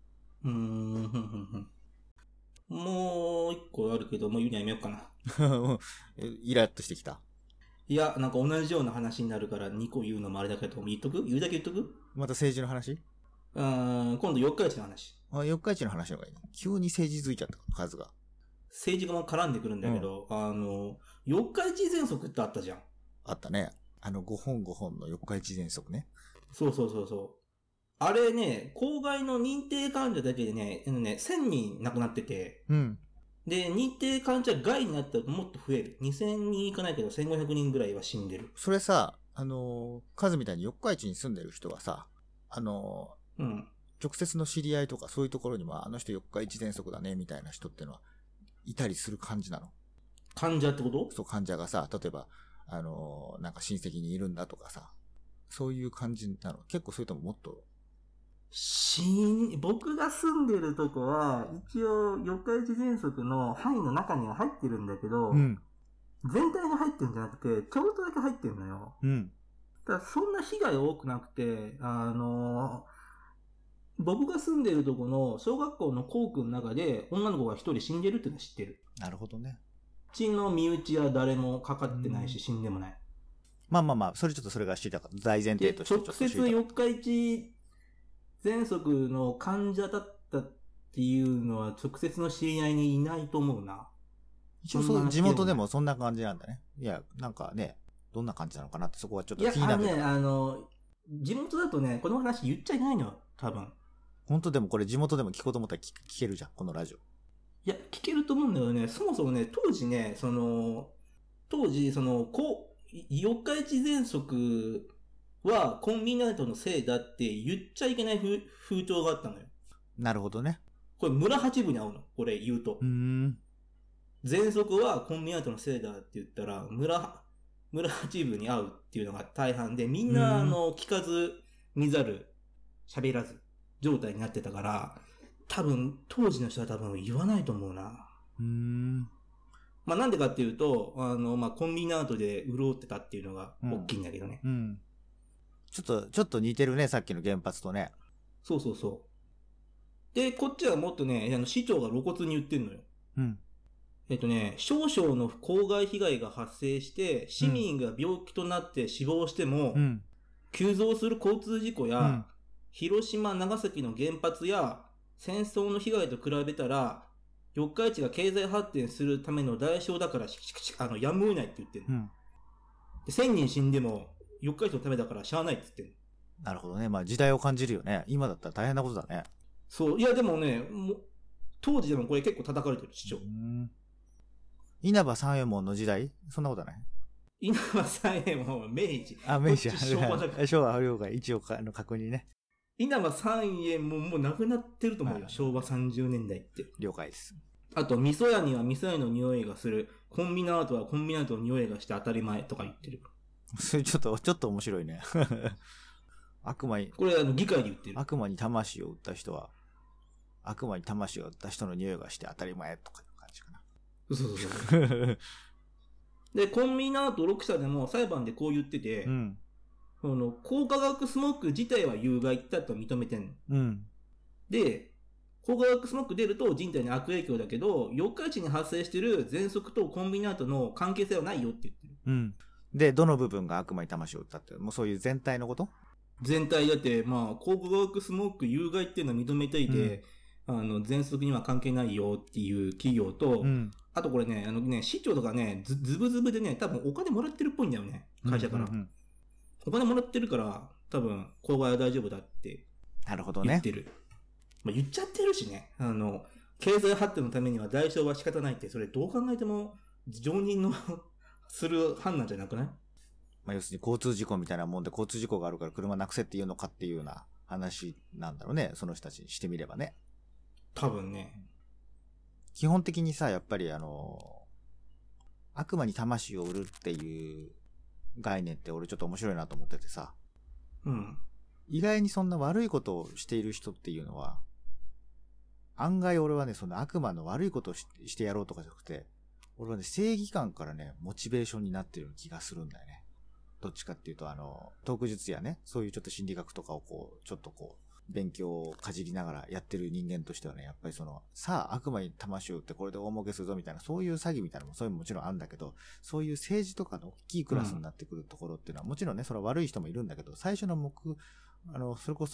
もう一個あるけど、もう言うのやめようかな。 イラッとしてきた。 いや、なんか同じような話になるから2個言うのもあれだけど、言うだけ言っとく？ また政治の話？ 今度四日市の話。 四日市の話の方がいいね。急に政治づいちゃった、数が。 政治家も絡んでくるんだけど、四日市喘息ってあったじゃん。 あったね。5本の四日市喘息ね。 そう。あれね、郊外の認定患者だけでね、1000人亡くなってて、 うん。 で、認定患者外になったらもっと増える。2000人いかないけど、1500人ぐらいは死んでる。 それさ、数みたいに四日市に住んでる人はさ、 うん。 直接の知り合いとかそういうところにも、あの人四日市喘息だね、みたいな人ってのは、いたりする感じなの？ 患者ってこと？ そう、患者がさ、例えば、なんか親戚にいるんだとかさ、そういう感じなの？結構それとももっと、 僕が住んでるとこは、一応、四日市喘息の範囲の中には入ってるんだけど、 うん。 全体に入ってるんじゃなくて、ちょろっとだけ入ってるのよ。 うん。 だからそんな被害多くなくて、僕が住んでるとこの小学校の校区の中で女の子が一人死んでるっていうのは知ってる。 なるほどね。 うちの身内は誰もかかってないし、死んでもない。 まあ、それが知りたかった。大前提としてちょっと知りたかった。 直接四日市喘息の患者だったっていうのは直接の知り合いにいないと思うな。 一応地元でもそんな感じなんだね。いや、なんかね、どんな感じなのかなってそこはちょっと気になってた。 地元だとね、この話言っちゃいないのよ、多分。 本当でもこれ地元でも聞こうと思ったら聞けるじゃん、このラジオ。 いや、聞けると思うんだよね。そもそもね、当時、四日市喘息はコンビナートのせいだって言っちゃいけない風潮があったのよ。 なるほどね。 これ村八分に合うの、これ言うと。喘息はコンビナートのせいだって言ったら、村八分に合うっていうのが大半で、みんな聞かず、見ざる、喋らず、状態になってたから、多分、当時の人は多分言わないと思うな。まあなんでかっていうと、コンビナートで潤ってたっていうのが大きいんだけどね。 ちょっと似てるね、さっきの原発とね。 そう。で、こっちはもっとね、市長が露骨に言ってんのよ。少々の公害被害が発生して、市民が病気となって死亡しても、急増する交通事故や、広島、長崎の原発や戦争の被害と比べたら、四日市が経済発展するための代償だからやむを得ないって言ってる、で。1000人死んでも、四日市のためだからしゃあないって言ってる。 なるほどね。まあ時代を感じるよね。今だったら大変なことだね。 そう。いやでもね、当時でもこれ結構叩かれてる、市長。 稲葉三右衛門の時代？そんなことはない？ 稲葉三右衛門は明治。 明治。昭和了解。一応確認ね。 稲葉三右衛門もうなくなってると思うよ。昭和30年代って。 了解です。 あと、味噌屋には味噌屋の匂いがする。コンビナートはコンビナートの匂いがして当たり前とか言ってる。 それちょっと面白いね。悪魔に。 これ議会で言ってる。 悪魔に魂を売った人は、悪魔に魂を売った人の匂いがして当たり前とかいう感じかな。 そう。で、コンビナート6社でも裁判でこう言ってて、高化学スモーク自体は有害だと認めてんの。で、高化学スモーク出ると人体に悪影響だけど、四日市に発生してる喘息とコンビナートの関係性はないよって言ってる。 で、どの部分が悪魔に魂を売ったって、もうそういう全体のこと？ 全体だって、高化学スモーク有害っていうのは認めていて、喘息には関係ないよっていう企業と、あとこれね、市長とかね、ズブズブでね、多分お金もらってるっぽいんだよね、会社から。お金もらってるから、多分、公害は大丈夫だって言ってる。言っちゃってるしね。経済発展のためには代償は仕方ないって、それどう考えても、常人のする判断じゃなくない？ 要するに交通事故みたいなもんで、交通事故があるから車なくせっていうのかっていうような話なんだろうね。その人たちにしてみればね。 多分ね。 基本的にさ、やっぱり悪魔に魂を売るっていう概念って俺ちょっと面白いなと思っててさ。意外にそんな悪いことをしている人っていうのは、案外俺はね、その悪魔の悪いことをしてやろうとかじゃなくて、俺はね、正義感からね、モチベーションになってるような気がするんだよね。どっちかっていうと、トーク術やね、そういうちょっと心理学とかをちょっと勉強をかじりながらやってる人間としてはね、やっぱりさあ悪魔に魂を売ってこれで大儲けするぞみたいな、そういう詐欺みたいなのもそういうのももちろんあるんだけど、そういう政治とかの大きいクラスになってくるところっていうのは、もちろんね、それは悪い人もいるんだけど、最初のそれこそ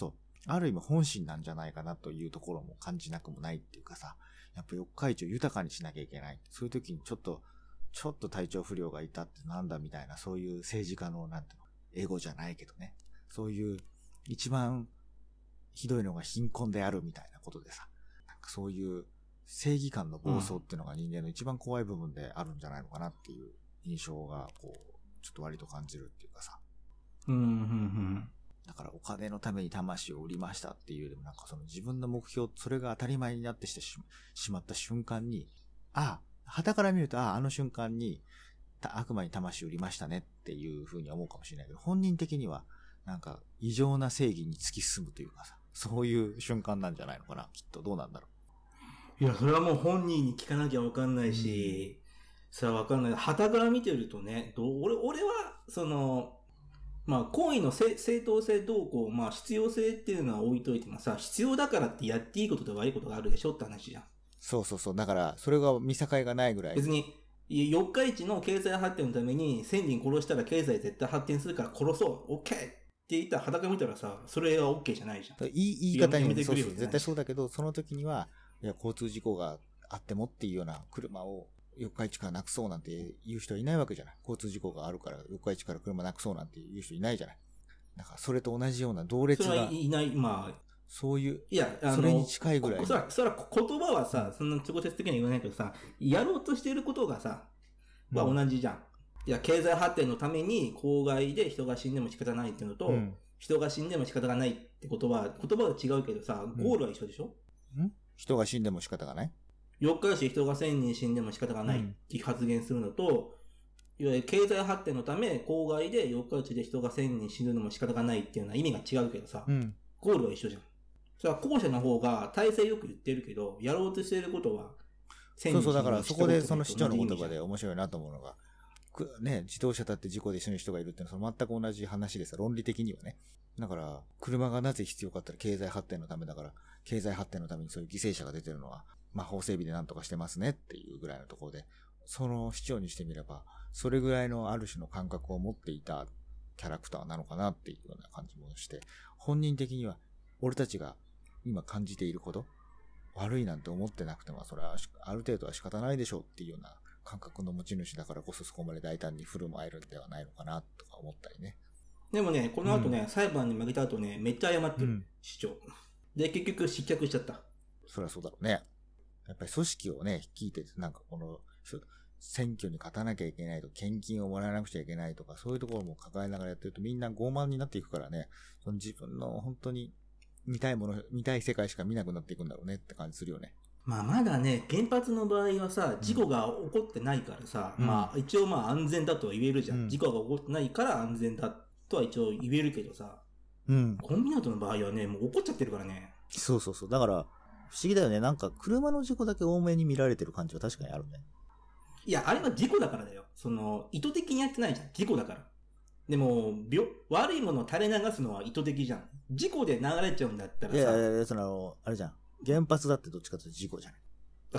ある意味本心なんじゃないかなというところも感じなくもないっていうかさ、やっぱ四日市を豊かにしなきゃいけない。そういう時にちょっと体調不良がいたってなんだみたいな、そういう政治家のなんていうの、エゴじゃないけどね。そういう一番ひどいのが貧困であるみたいなことでさ、なんかそういう正義感の暴走っていうのが人間の一番怖い部分であるんじゃないのかなっていう印象がこう、ちょっと割と感じるっていうかさ。だからお金のために魂を売りましたっていうよりもなんかその自分の目標、それが当たり前になってしまった瞬間に、傍から見ると、あの瞬間に悪魔に魂を売りましたねっていう風に思うかもしれないけど、本人的にはなんか異常な正義に突き進むというかさ、そういう瞬間なんじゃないのかな、きっと。どうなんだろう。いや、それはもう本人に聞かなきゃわかんないし、それはわかんない。傍から見てるとね、俺は、その、まあ、行為の正当性どうこう、まあ、必要性っていうのは置いといてもさ、必要だからってやっていいことと悪いことがあるでしょって話じゃん。 そうそうそう。だから、それが見境がないぐらい。 別に、四日市の経済発展のために1000人殺したら経済絶対発展するから殺そう、OK! って言ったら裸見たらさ、それは OK じゃないじゃん。 言い方にもそうそう、絶対そうだけど、その時には、いや、交通事故があってもっていうような車を四日市からなくそうなんて言う人はいないわけじゃない。交通事故があるから四日市から車なくそうなんて言う人いないじゃない。だからそれと同じような同列が。 それはいない、まあ。 そういう、 いや、 それに近いぐらい。 それは言葉はさ、そんな直接的には言わないけどさ、やろうとしていることがさ、は同じじゃん。いや、経済発展のために公害で人が死んでも仕方ないっていうのと、人が死んでも仕方がないって言葉は違うけどさ、ゴールは一緒でしょ？ 人が死んでも仕方がない？ 四日市人が1000人死んでも仕方がないって発言するのと、いわゆる経済発展のため、公害で四日市で人が1000人死ぬのも仕方がないっていうのは意味が違うけどさ、ゴールは一緒じゃん。それは後者の方が体制よく言ってるけど、やろうとしていることは、 そうそう、だからそこでその市長の言葉で面白いなと思うのが、ね、自動車だって事故で死ぬ人がいるっていうのは全く同じ話でさ、論理的にはね。だから、車がなぜ必要かって言ったら経済発展のためだから、経済発展のためにそういう犠牲者が出てるのは、まあ法整備でなんとかしてますねっていうぐらいのところで、その市長にしてみれば、それぐらいのある種の感覚を持っていたキャラクターなのかなっていうような感じもして、本人的には、俺たちが今感じていること、悪いなんて思ってなくても、それはある程度は仕方ないでしょうっていうような感覚の持ち主だからこそそこまで大胆に振る舞えるんではないのかなとか思ったりね。 でもね、この後ね、裁判に負けた後ね、めっちゃ謝ってる、市長。で、結局失脚しちゃった。 そりゃそうだろうね。やっぱり組織をね、率いて、なんかこの、選挙に勝たなきゃいけないと、献金をもらわなくちゃいけないとか、そういうところも抱えながらやってるとみんな傲慢になっていくからね、その自分の本当に見たい世界しか見なくなっていくんだろうねって感じするよね。 まあまだね、原発の場合はさ、事故が起こってないからさ、まあ一応まあ安全だとは言えるじゃん。事故が起こってないから安全だとは一応言えるけどさ、コンビナートの場合はね、もう起こっちゃってるからね。 そうそうそう。だから、不思議だよね。なんか車の事故だけ多めに見られてる感じは確かにあるね。 いや、あれは事故だからだよ。意図的にやってないじゃん。事故だから。でも、悪いものを垂れ流すのは意図的じゃん。事故で流れちゃうんだったらさ。 いや、あれじゃん。原発だってどっちかというと事故じゃない。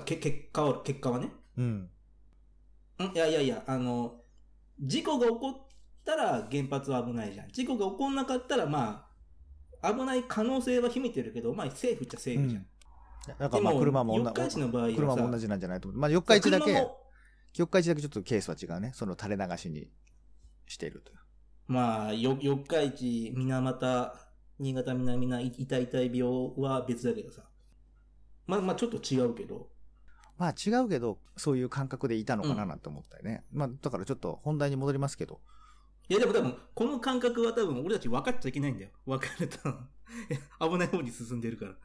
結果はね。いや、事故が起こったら原発は危ないじゃん。事故が起こんなかったら、まあ、危ない可能性は秘めてるけど、まあ、セーフっちゃセーフじゃん。 だからまあ車も同じなんじゃないと思う。まあ、四日市だけちょっとケースは違うね。その垂れ流しにしているという。 まあ、四日市、水俣、新潟南な痛い病は別だけどさ。まあちょっと違うけど。 まあ違うけど、そういう感覚でいたのかななんて思ったよね。まあだからちょっと本題に戻りますけど。 いやでも多分、この感覚は多分俺たち分かっちゃいけないんだよ。分かると。危ない方に進んでるから。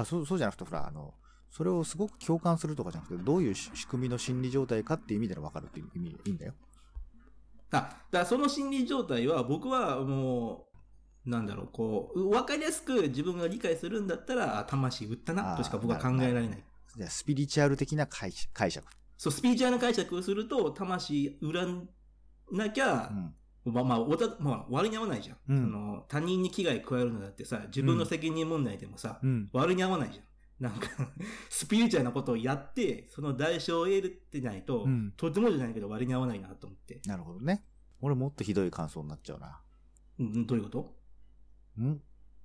そうじゃなくて、ほら、それをすごく共感するとかじゃなくて、どういう仕組みの心理状態かっていう意味での分かるっていう意味いいんだよ。 だからその心理状態は僕はもう、なんだろう、こう、分かりやすく自分が理解するんだったら、魂売ったなとしか僕は考えられない。 じゃあスピリチュアル的な解釈。 そう、スピリチュアルな解釈をすると、魂売らなきゃ、まあ、割に合わないじゃん。他人に危害加えるのだってさ、自分の責任問題でもさ、割に合わないじゃん。なんか、スピリチュアルなことをやって、その代償を得るってないと、とてもじゃないけど割に合わないなと思って。 なるほどね。俺もっとひどい感想になっちゃうな。 どういうこと？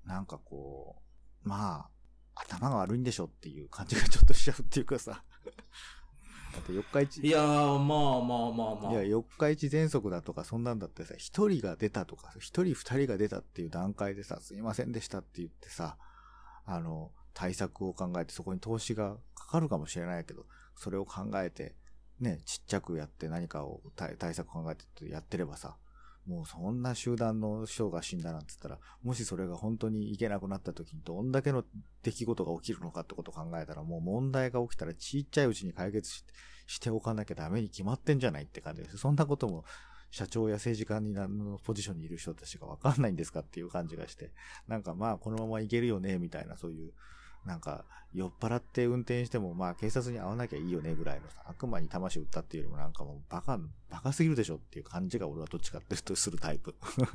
なんかこう、まあ、頭が悪いんでしょっていう感じがちょっとしちゃうっていうかさ。だって四日市。 いやー、まあ。 いや、四日市喘息だとかそんなんだってさ、一人が出たとか、一人二人が出たっていう段階でさ、すいませんでしたって言ってさ、対策を考えてそこに投資がかかるかもしれないけど、それを考えて、ね、ちっちゃくやって何かを対策考えてやってればさ、もうそんな集団の人が死んだなんて言ったら、もしそれが本当にいけなくなった時にどんだけの出来事が起きるのかってことを考えたら、もう問題が起きたらちっちゃいうちに解決しておかなきゃダメに決まってんじゃないって感じです。そんなことも社長や政治家のポジションにいる人たちがわかんないんですかっていう感じがして、なんかまあこのままいけるよねみたいな、そういうなんか酔っ払って運転してもまあ警察に会わなきゃいいよねぐらいのさ、悪魔に魂売ったっていうよりもなんかもうバカすぎるでしょっていう感じが俺はどっちかっていうとするタイプ。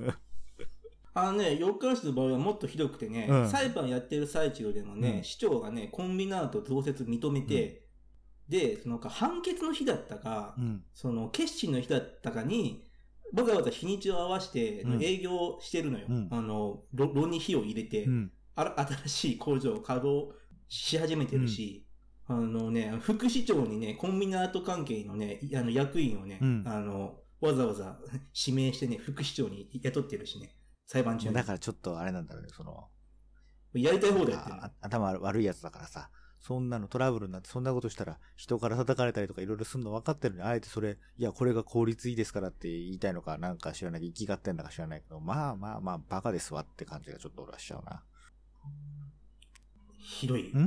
四日市の場合はもっとひどくてね、裁判やってる最中でもね、市長がね、コンビナート増設認めて、で、その判決の日だったか、その決心の日だったかに、わざわざ日にちを合わせて営業してるのよ。炉に火を入れて、新しい工場を稼働し始めてるし、副市長にね、コンビナート関係のね、役員をね、わざわざ指名してね、副市長に雇ってるしね、裁判中に。 だからちょっとあれなんだろうね、 やりたい方だよって。 頭悪いやつだからさ、そんなのトラブルになってそんなことしたら人から叩かれたりとかいろいろするの分かってるのに、あえてそれ、いや、これが効率いいですからって言いたいのかなんか知らないけど、生きがってんだか知らないけど、まあ、バカですわって感じがちょっと俺はしちゃうな。 ひどいよ。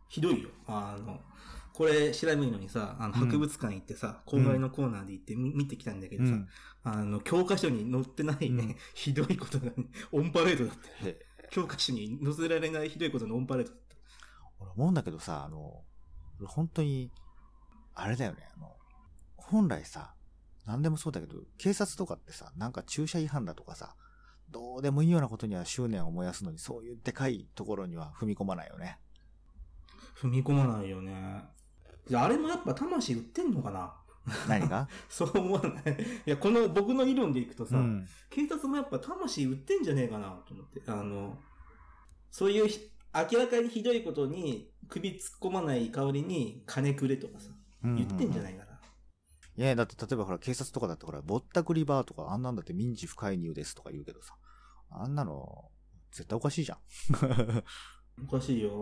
これ調べるのにさ、博物館行ってさ、公害のコーナーで行って見てきたんだけどさ、教科書に載ってないね、ひどいことが、ね、オンパレードだった。教科書に載せられないひどいことのオンパレードだった。 俺思うんだけどさ、本当に、あれだよね、本来さ、何でもそうだけど、警察とかってさ、なんか駐車違反だとかさ、どうでもいいようなことには執念を燃やすのに、そういうでかいところには踏み込まないよね。 踏み込まないよね。じゃあ、あれもやっぱ魂売ってんのかな？ 何が？ そう思わない。いや、この僕の理論でいくとさ、警察もやっぱ魂売ってんじゃねえかなと思って。そういう明らかにひどいことに首突っ込まない代わりに金くれとかさ、言ってんじゃないかな。 いや、だって例えばほら警察とかだってほら、ぼったくりバーとかあんなんだって民事不介入ですとか言うけどさ、あんなの絶対おかしいじゃん。 おかしいよ。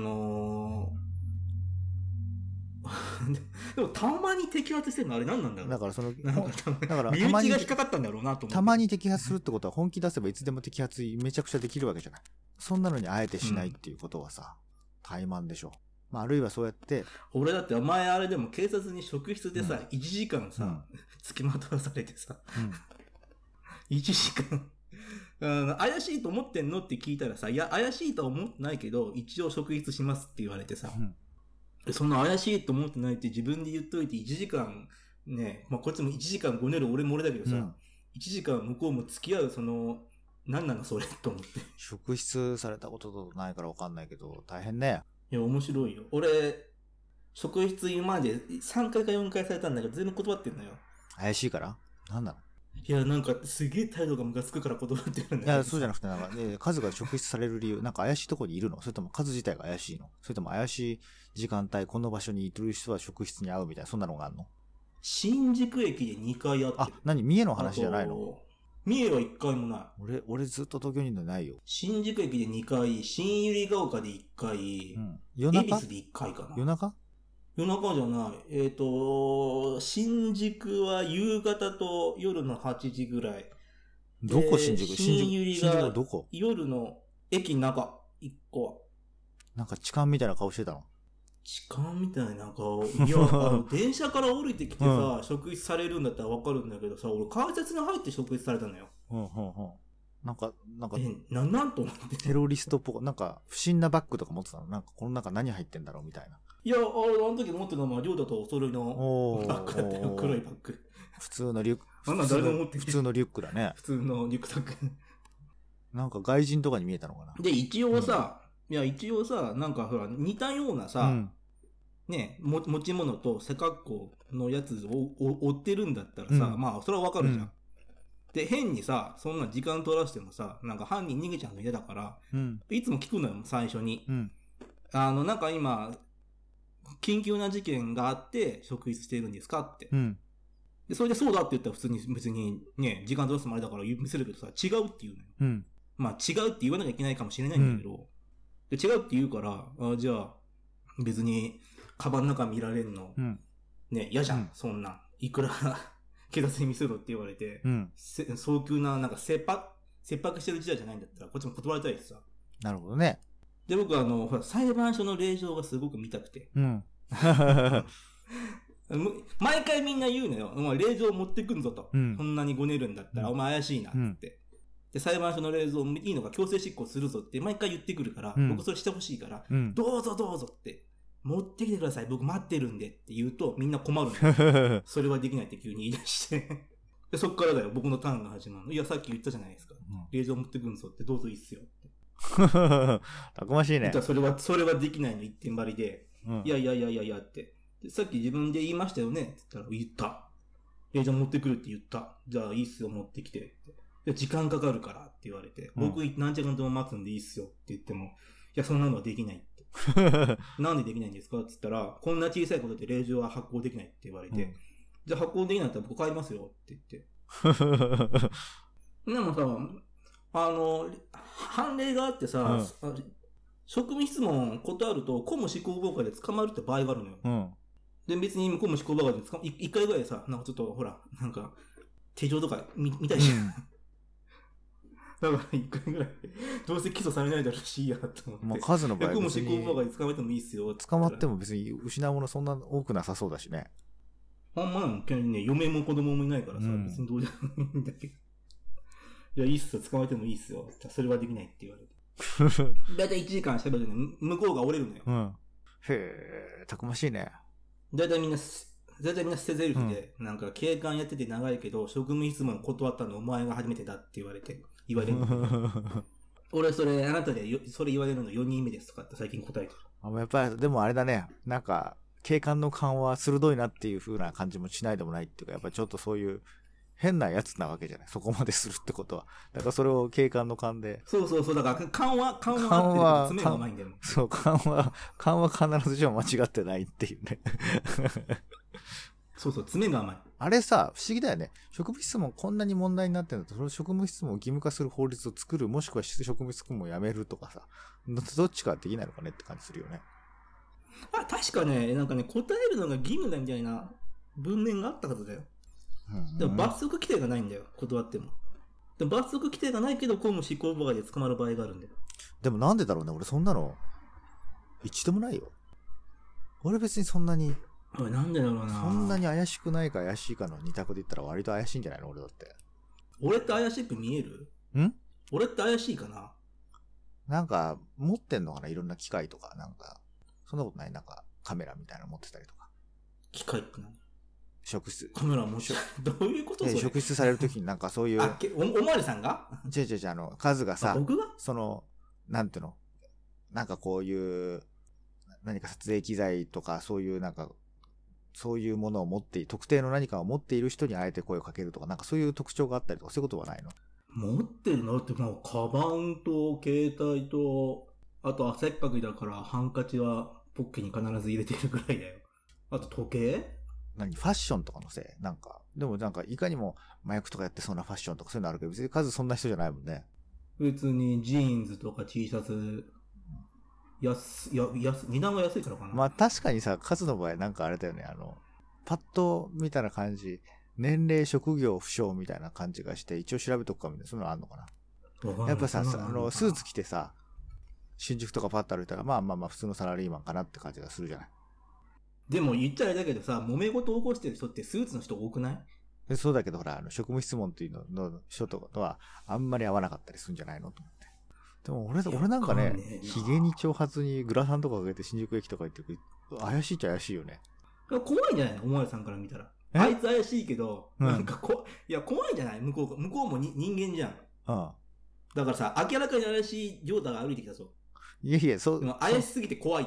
でもたまに摘発してるのあれ何なんだろう。 だからだから身内が引っかかったんだろうなと思って。 たまに摘発するってことは本気出せばいつでも摘発めちゃくちゃできるわけじゃない。そんなのにあえてしないっていうことはさ、怠慢でしょ。まあ、あるいはそうやって。 俺だって前あれでも警察に職質でさ、1時間さ、付きまとわされてさ、1時間怪しいと思ってんのって聞いたらさ、いや、怪しいとは思ってないけど、一応職質しますって言われてさ、その怪しいと思ってないって自分で言っといて1時間ね、まあこっちも1時間ごねる俺も俺だけどさ、1時間向こうも付き合う何なのそれと思って。 職質されたことないからわかんないけど、大変ね。 いや、面白いよ。俺、職質今まで3回か4回されたんだけど全部断ってんのよ。 怪しいから？なんなの？ いや、なんかすげえ態度がムカつくから断ってるんだけど。 いや、そうじゃなくて、なんかね、数が職質される理由、なんか怪しいところにいるの？それとも数自体が怪しいの？それとも怪しい時間帯、この場所にいる人は職質に会うみたいな、そんなのがあるの？ 新宿駅で2回会ってる。 あ、何？三重の話じゃないの？ 三重は1回もない。 俺ずっと東京にいるのないよ。 新宿駅で2回、新百合ヶ丘で1回、 夜中？ 恵比寿で1回かな。 夜中じゃない。新宿は夕方と夜の8時ぐらい。 どこ新宿？ 新百合がどこ？ 夜の駅の中、1個は。 なんか痴漢みたいな顔してたの？ 痴漢みたいな顔。いや、電車から降りてきてさ、職質されるんだったらわかるんだけどさ、俺改札に入って職質されたのよ。なんか、なんと思って。 テロリストっぽく、なんか不審なバッグとか持ってたの？なんかこの中何入ってんだろうみたいな。 いや、あの時持ってたのは、りょうだとお揃いのバッグだったよ。黒いバッグ。 普通のリュック。普通のリュックだね。 普通のリュックサック。 なんか外人とかに見えたのかな。 で、一応さ、なんかほら、似たようなさ、ね、持ち物と背格好のやつを追ってるんだったらさ、まあ、それはわかるじゃん。 で、変にさ、そんな時間取らしてもさ、なんか犯人逃げちゃうの嫌だから、いつも聞くのよ、最初に。なんか今、緊急な事件があって職質しているんですかって。で、それでそうだって言ったら普通に別にね、時間取らすもあれだから見せるけどさ、違うって言うのよ。まあ違うって言わなきゃいけないかもしれないんだけど、で違うって言うから、じゃあ、別に、カバンの中見られんの、ね、嫌じゃん、そんなん。いくら、警察に見せろって言われて、早急な、なんか切迫してる時代じゃないんだったら、こっちも断りたいしさ。 なるほどね。 で、僕ほら、裁判所の令状がすごく見たくて。毎回みんな言うのよ。お前令状持ってくんぞと。そんなにごねるんだったら、お前怪しいなって。で、裁判所の令状いいのか強制執行するぞって毎回言ってくるから、僕それしてほしいから、どうぞどうぞって、持ってきてください、僕待ってるんでって言うとみんな困るのよ。それはできないって急に言い出してで、そっからだよ、僕のターンが始まるの。いや、さっき言ったじゃないですか。令状持ってくんぞって、どうぞいいっすよって。 たくましいね。 それはできないの一点張りで、いやって。で、さっき自分で言いましたよねって言ったら、言った。令状持ってくるって言った。じゃあいいっすよ、持ってきてって。で、時間かかるからって言われて、僕何時間とも待つんでいいっすよって言っても、いや、そんなのはできないって。なんでできないんですかって言ったら、こんな小さいことで令状は発行できないって言われて、じゃあ発行できないんだったら僕帰りますよって言って。でもさ、判例があってさ、職務質問断ると、公務執行妨害で捕まるって場合があるのよ。で、別に公務執行妨害で一回ぐらいさ、なんかちょっとほら、なんか、手錠とか見たいじゃん。だから一回ぐらい、どうせ起訴されないだろうしいいやと思って。 まあ数の場合公務執行妨害で捕まえてもいいっすよ。 捕まっても別に失うものそんな多くなさそうだしね。 ほんまなの、ね、嫁も子供もいないからさ、別にどうでもいいんだけど。いや、いいっすよ、捕まえてもいいっすよ。それはできないって言われて。だいたい1時間喋るのに、向こうが折れるのよ。 へえ、たくましいね。 だいたいみんな捨て台詞で、なんか警官やってて長いけど、職務質問断ったのお前が初めてだって言われるの。俺それ、あなたでそれ言われるの4人目ですとかって最近答えてる。 やっぱり、でもあれだね、なんか、警官の勘は鋭いなっていう風な感じもしないでもないっていうか、やっぱりちょっとそういう変なやつなわけじゃない。そこまでするってことは。だからそれを警官の勘で。 そう、だから勘はあってるけど、爪が甘いんだよ。 そう、勘は必ずしも間違ってないっていうね。 そう、爪が甘い。 あれさ、不思議だよね。職務質問こんなに問題になってるんだと、その職務質問を義務化する法律を作る、もしくは職務質問をやめるとかさ、どっちかできないのかねって感じするよね。 確かね、なんかね、答えるのが義務だみたいな文面があったはずだよ。でも罰則規定がないんだよ、断っても。でも罰則規定がないけど、公務執行妨害で捕まる場合があるんだよ。 でもなんでだろうね、俺そんなの、一度もないよ。俺別にそんなに、 なんでだろうな。 そんなに怪しくないか怪しいかの二択で言ったら割と怪しいんじゃないの俺だって。 俺って怪しく見える？俺って怪しいかな？ なんか、持ってんのかないろんな機械とか、なんか、そんなことない？なんか、カメラみたいなの持ってたりとか。 機械って何？ 職質。 カメラもどういうこと？それ職質されるときになんかそういう。 おまわりさんが？ 違う、数がさ、 僕が？ なんていうの？なんかこういう、何か撮影機材とか、そういうなんか、そういうものを持って、特定の何かを持っている人にあえて声をかけるとか、なんかそういう特徴があったりとか、そういうことはないの？ 持ってるのってもう、カバンと携帯と、あと汗っかきだからハンカチはポッケに必ず入れてるぐらいだよ。あと時計？ ファッションとかのせい？なんか、でもなんかいかにも麻薬とかやってそうなファッションとかそういうのあるけど、別に数そんな人じゃないもんね。 別にジーンズとか T シャツ、値段が安いからかな。 まあ確かにさ、数の場合なんかあれだよね、パッとみたいな感じ、年齢、職業、不詳みたいな感じがして、一応調べとくかみたいな、そういうのあんのかな。やっぱさ、スーツ着てさ、新宿とかパッと歩いたら、まあ普通のサラリーマンかなって感じがするじゃない。 でも言っちゃあれだけどさ、揉め事を起こしてる人ってスーツの人多くない？ そうだけどほら、職務質問っていうのの人とはあんまり合わなかったりするんじゃないのと思って。でも俺なんかね、髭に長髪にグラサンとかかけて新宿駅とか行ってくる、怪しいっちゃ怪しいよね。 怖いんじゃないの？お前さんから見たら。あいつ怪しいけど、なんかいや怖いんじゃない？向こうも人間じゃん。だからさ、明らかに怪しいジョーダが歩いてきたぞ。 いや、 怪しすぎて怖いと。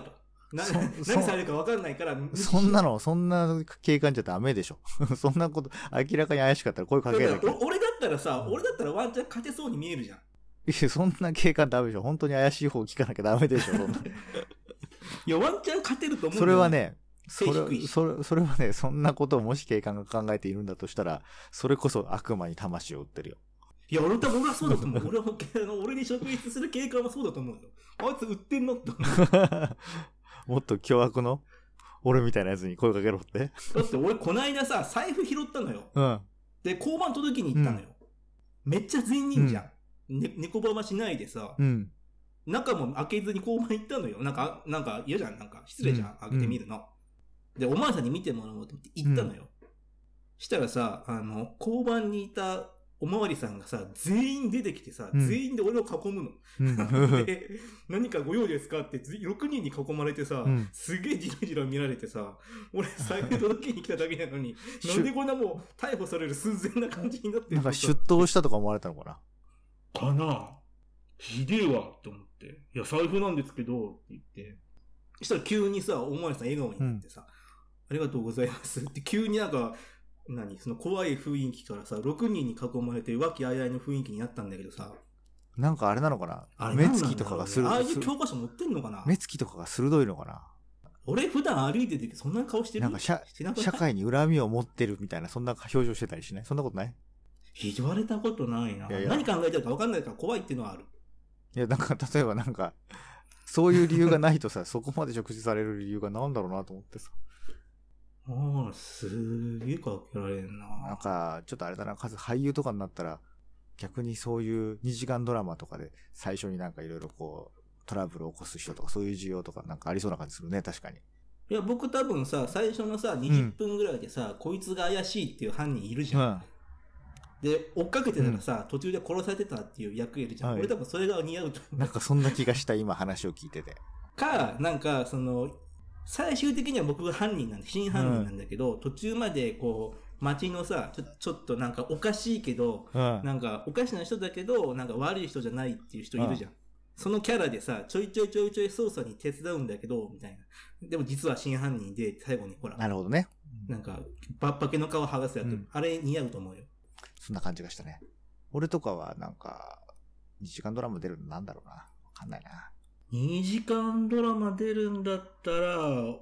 何されるか分かんないから。 そんな警官じゃダメでしょ。そんなこと、明らかに怪しかったら声かけなきゃ。 俺だったらワンチャン勝てそうに見えるじゃん。 いや、そんな警官ダメでしょ。本当に怪しい方聞かなきゃダメでしょ。 いや、ワンチャン勝てると思うんだよ。 それはね、それはね、そんなことをもし警官が考えているんだとしたら、それこそ悪魔に魂を売ってるよ。 いや、俺はそうだと思う。俺に職質する警官はそうだと思うよ。あいつ売ってんのって思う。 もっと凶悪の俺みたいなやつに声かけろって。 だって俺こないださ、財布拾ったのよ。 うん。 で、交番届きに行ったのよ。めっちゃ善人じゃん。猫ばましないでさ、中も開けずに交番行ったのよ。なんか嫌じゃん。なんか失礼じゃん。開けてみるの。で、おまわりさんに見てもらおうと思って行ったのよ。したらさ、交番にいたおまわりさんがさ、全員出てきてさ、全員で俺を囲むの。で、何かご用ですかって6人に囲まれてさ、すげえじろじろ見られてさ、俺財布届けに来ただけなのに、なんでこんなもう逮捕される寸前な感じになってるの。 なんか出頭したとか思われたのかな。 かなひでえわって思って。いや、財布なんですけど、って言って。そしたら急にさ、おまわりさん笑顔になってさ、ありがとうございますって急になんか、その怖い雰囲気からさ、6人に囲まれて和気あいあいの雰囲気になったんだけどさ。 なんかあれなのかな、目つきとかが鋭い。 ああいう教科書持ってんのかな。 目つきとかが鋭いのかな。 俺普段歩いててそんな顔してる？ なんか社会に恨みを持ってるみたいな、そんな表情してたりしない？そんなことない？ 言われたことないな。何考えてるか分かんないから怖いっていうのはある。いや、なんか例えばなんか、そういう理由がないとさ、そこまで直視される理由がなんだろうなと思ってさ。 ああ、すげえかけられんな。 なんか、ちょっとあれだな、俳優とかになったら、逆にそういう2時間ドラマとかで最初になんかいろいろこう、トラブルを起こす人とかそういう需要とかなんかありそうな感じするね、確かに。 いや、僕多分さ、最初のさ、20分ぐらいでさ、こいつが怪しいっていう犯人いるじゃん。で、追っかけてたらさ、途中で殺されてたっていう役いるじゃん。俺多分それが似合うと思う。 なんかそんな気がした今話を聞いてて。 なんか最終的には僕が犯人なんで、真犯人なんだけど、途中までこう、街のさ、ちょっとなんかおかしいけど、なんかおかしな人だけど、なんか悪い人じゃないっていう人いるじゃん。そのキャラでさ、ちょいちょい捜査に手伝うんだけど、みたいな。でも実は真犯人で、最後にほら。 なるほどね。 なんか、バケの皮剥がすやつ、あれ似合うと思うよ。 そんな感じがしたね。俺とかはなんか、2時間ドラマ出るのなんだろうな。わかんないな。 2時間ドラマ出るんだったら、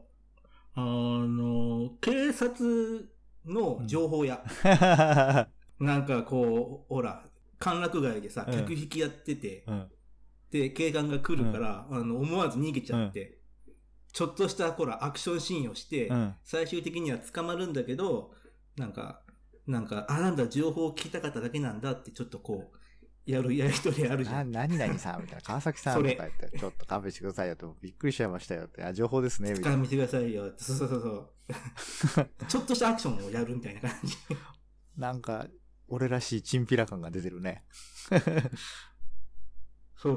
警察の情報屋。なんかこう、ほら、歓楽街でさ、客引きやってて、で、警官が来るから、思わず逃げちゃって、ちょっとしたほら、アクションシーンをして、最終的には捕まるんだけど、なんか、なんだ、情報を聞きたかっただけなんだって、ちょっとこう、やりとりあるじゃん。 何々さんみたいな。川崎さんとか言って、ちょっと勘弁してくださいよと、びっくりしちゃいましたよって。情報ですね、みたいな。 見てくださいよって。そう。ちょっとしたアクションをやるみたいな感じ。 なんか、俺らしいチンピラ感が出てるね。 そう。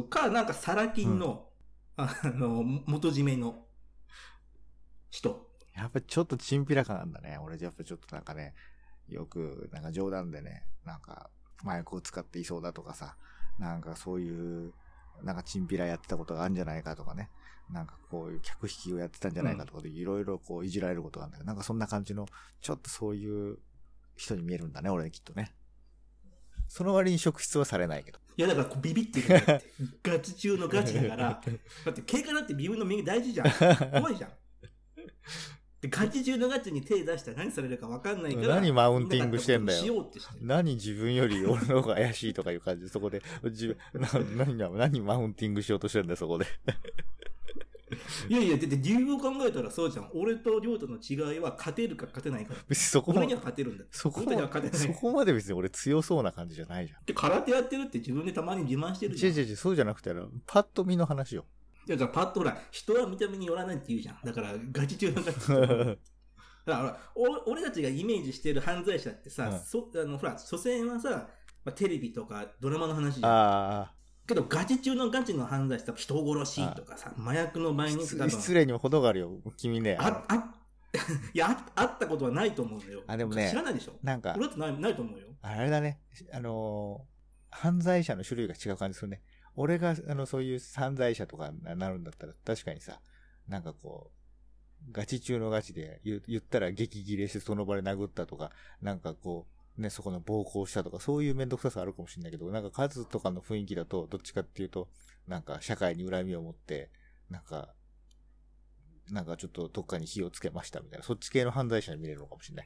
なんかサラ金の、元締めの人。 やっぱちょっとチンピラ感なんだね。俺やっぱちょっとなんかね、よく、なんか冗談でね、なんか、麻薬を使っていそうだとかさ、なんかそういう、なんかチンピラやってたことがあるんじゃないかとかね、なんかこういう客引きをやってたんじゃないかとかでいろいろこういじられることがあるんだけど、なんかそんな感じの、ちょっとそういう人に見えるんだね、俺きっとね。その割に職質はされないけど。 いやだからビビってるんだって。ガチ中のガチだから、だって警官だって自分の身大事じゃん。怖いじゃん。でガチ中のガチに手出したら何されるか分かんないから。 何マウンティングしてんだよ。何自分より俺の方が怪しいとかいう感じで、そこで、何マウンティングしようとしてるんだよ、そこで。 いや、だって理由を考えたらそうじゃん。俺と亮太の違いは勝てるか勝てないか。 別にそこ俺には勝てるんだ。 そこまで別に俺強そうな感じじゃないじゃん。 で、空手やってるって自分でたまに自慢してるじゃん。 違う、そうじゃなくてパッと見の話よ。 だからパッとほら、人は見た目によらないって言うじゃん。だからガチ中のガチ。だから俺たちがイメージしてる犯罪者ってさ、ほら、所詮はさ、テレビとかドラマの話じゃん。けどガチ中のガチの犯罪者、人殺しとかさ、麻薬の場合に失礼にも程があるよ、君ね。 いや、あったことはないと思うんだよ。 でもね、 知らないでしょ。 なんか、 俺だってないと思うよ。 あれだね、犯罪者の種類が違う感じするね。俺が、そういう犯罪者とかなるんだったら、確かにさ、 なんかこう、ガチ中のガチで言ったら激切れしてその場で殴ったとか、なんかこう、ね、そこの暴行したとか、そういうめんどくささあるかもしれないけど、なんか数とかの雰囲気だと、どっちかっていうと、なんか社会に恨みを持って、なんかちょっとどっかに火をつけましたみたいな、そっち系の犯罪者に見れるのかもしれない。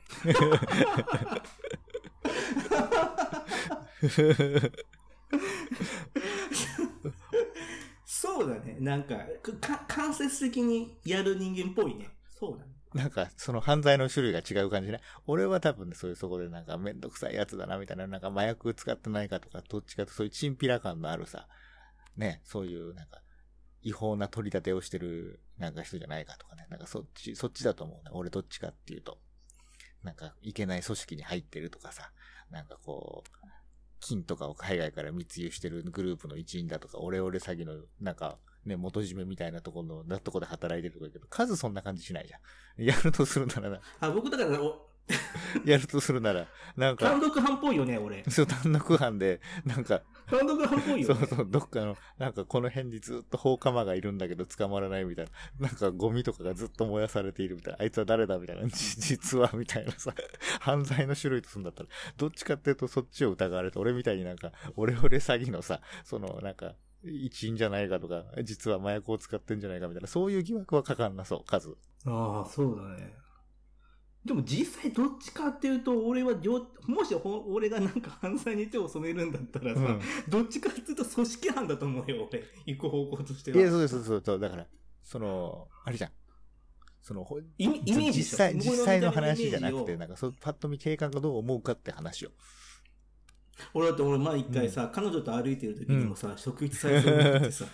そうだね。なんか間接的にやる人間っぽいね。そうだね。 なんか、その犯罪の種類が違う感じね。俺は多分ね、そこでなんかめんどくさいやつだな、みたいな、なんか麻薬使ってないかとか、どっちかとそういうチンピラ感のあるさ、ね、そういうなんか、違法な取り立てをしてるなんか人じゃないかとかね。なんかそっちだと思うね。俺どっちかっていうと。なんか、いけない組織に入ってるとかさ、なんかこう、金とかを海外から密輸してるグループの一員だとか、オレオレ詐欺の、なんか、ね、元締めみたいなところで働いてるとかだけど、数そんな感じしないじゃん。やるとするならな。 僕だからやるとするなら、なんか。 単独犯っぽいよね、俺。 そう、単独犯で、なんか。 単独犯っぽいよね。 そう、どっかの、なんかこの辺にずっと放火魔がいるんだけど捕まらないみたいな。なんかゴミとかがずっと燃やされているみたいな。あいつは誰だみたいな。実はみたいなさ。犯罪の種類とするんだったら、どっちかっていうとそっちを疑われて、俺みたいになんか、オレオレ詐欺のさ、なんか、一員じゃないかとか、実は麻薬を使ってんじゃないかみたいな、そういう疑惑はかかんなそう、数。 ああ、そうだね。でも実際どっちかっていうと、俺はもし俺がなんか犯罪に手を染めるんだったらさ、どっちかっていうと組織犯だと思うよ、俺。行く方向としては。 いや、そう。だから、あれじゃん。 イメージ実際の話じゃなくて、なんかパッと見警官がどう思うかって話を。 俺前一回さ、彼女と歩いてる時にもさ、職質されそうになってさ。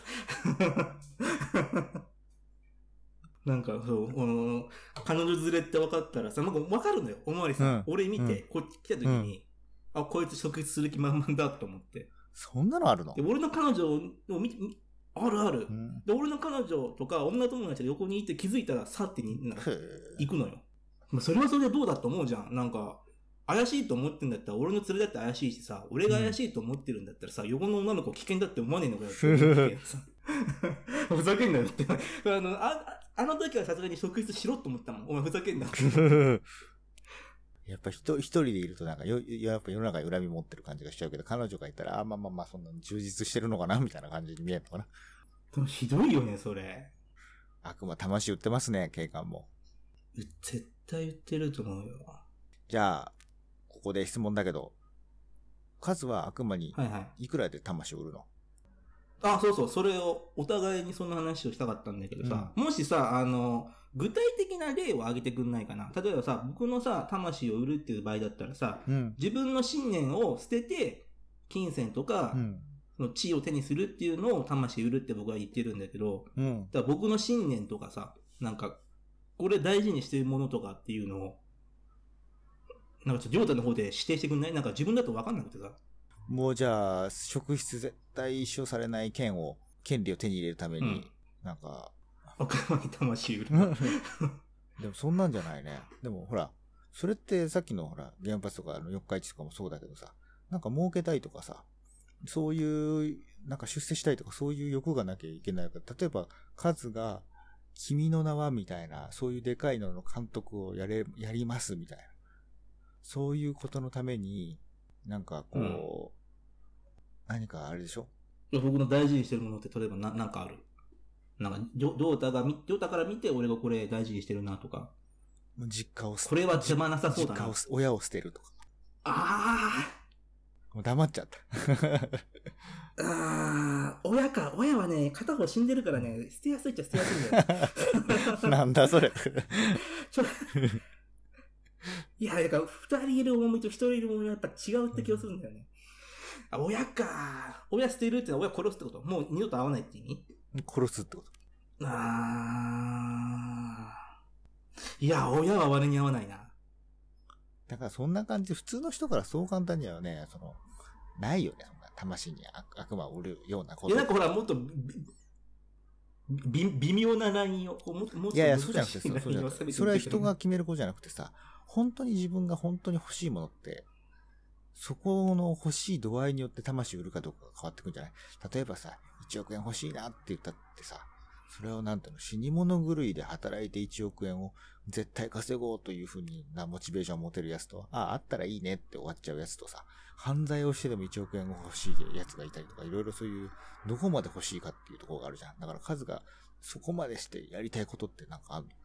なんかそう、彼女連れって分かったらさ、なんか分かるのよ。おまわりさん、俺見て、こっち来た時に、あ、こいつ職質する気満々だと思って。 そんなのあるの？ で俺の彼女をある。で、俺の彼女とか女友達が横にいて気づいたら、さって行くのよ。それはそれでどうだと思うじゃん。なんか、怪しいと思ってんだったら、俺の連れだって怪しいしさ、俺が怪しいと思ってるんだったらさ、横の女の子危険だって思わねえのかよって思ってさ。ふざけんなよって。あの時はさすがに職質しろと思ったもん。お前ふざけんなって。 やっぱ一人でいるとなんかやっぱ世の中に恨み持ってる感じがしちゃうけど、彼女がいたら、まあ、そんなに充実してるのかなみたいな感じに見えるのかな。 でもひどいよね、それ。 悪魔魂売ってますね、警官も。 絶対言ってると思うよ。 じゃあ、ここで質問だけど、数は悪魔にいくらで魂を売るの？ あ、そう。それを、お互いにそんな話をしたかったんだけどさ、もしさ、具体的な例を挙げてくんないかな。例えばさ、僕のさ、魂を売るっていう場合だったらさ、自分の信念を捨てて、金銭とか、その地位を手にするっていうのを魂売るって僕は言ってるんだけど、だから僕の信念とかさ、なんか、これ大事にしてるものとかっていうのを、なんかちょっと、りょうたの方で指定してくんない？なんか自分だと分かんなくてさ。 もうじゃあ、職質絶対一生されない権利を手に入れるために、なんか。 悪魔に魂売る。 でもそんなんじゃないね。でもほら、それってさっきのほら、原発とか四日市とかもそうだけどさ、なんか儲けたいとかさ、そういう、なんか出世したいとかそういう欲がなきゃいけないから、例えば、数が、君の名はみたいな、そういうでかいのの監督をやりますみたいな。そういうことのために、なんかこう、何かあれでしょ？ 僕の大事にしてるものって例えばなんかある？なんか、りょうたから見て俺がこれ大事にしてるなとか。 実家を捨てる。 これは邪魔なさそうだな。 親を捨てるとか。もう黙っちゃった。 親はね、片方死んでるからね、捨てやすいっちゃ捨てやすいんだよ。 なんだそれ。 いや、だから二人いる重みと一人いる重みはやっぱ違うって気がするんだよね。親捨てるってのは親殺すってこと？もう二度と会わないって意味？ 殺すってこと？ いや、親は割に合わないな。 だからそんな感じ、普通の人からそう簡単にはね、ないよね、そんな魂に悪魔を売るようなこと。 いや、なんかほら、もっと、微妙なラインを、もっといや、そうじゃなくてそれは人が決めることじゃなくてさ、本当に自分が本当に欲しいものって、そこの欲しい度合いによって魂売るかどうかが変わってくるんじゃない？例えばさ、1億円欲しいなって言ったってさ、 それをなんていうの、死に物狂いで働いて1億円を絶対稼ごうというふうになモチベーションを持てるやつと、あったらいいねって終わっちゃうやつとさ、犯罪をしてでも1億円が欲しいやつがいたりとか、いろいろそういう、どこまで欲しいかっていうところがあるじゃん。だから数がそこまでしてやりたいことってなんかあるの？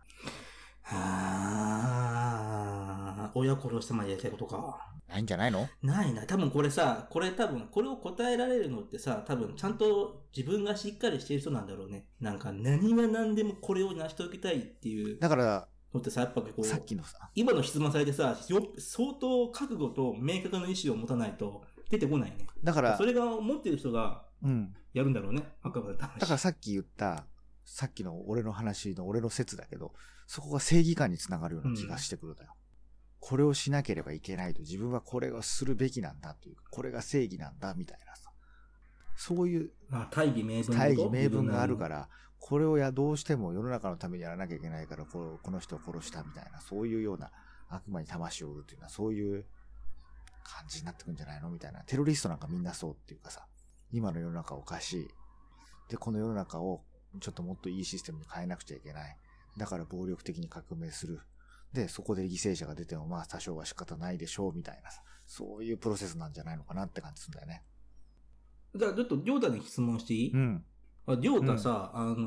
親殺してまでやりたいことか。 ないんじゃないの？ ないな。多分これこれを答えられるのってさ、多分ちゃんと自分がしっかりしてる人なんだろうね。なんか何が何でもこれを成し遂げたいっていう。 だから、 のってさ、やっぱこう、 さっきのさ、 今の質問されてさ、相当覚悟と明確な意思を持たないと出てこないね。 だから、 それが持ってる人が、やるんだろうね。あくまで。だからさっき言った、さっきの俺の話の俺の説だけど、そこが正義感につながるような気がしてくるんだよ。これをしなければいけないと、自分はこれをするべきなんだというか、これが正義なんだみたいなさ。そういう大義名分があるから、これをどうしても世の中のためにやらなきゃいけないから、この人を殺したみたいな、そういうような悪魔に魂を売るというのは、そういう感じになってくるんじゃないのみたいな。テロリストなんかみんなそうっていうかさ、今の世の中おかしい。で、この世の中をちょっともっといいシステムに変えなくちゃいけない。だから暴力的に革命する。で、そこで犠牲者が出てもまあ多少は仕方ないでしょうみたいなさ、そういうプロセスなんじゃないのかなって感じするんだよね。 じゃあちょっとりょうたに質問していい？りょうたさ、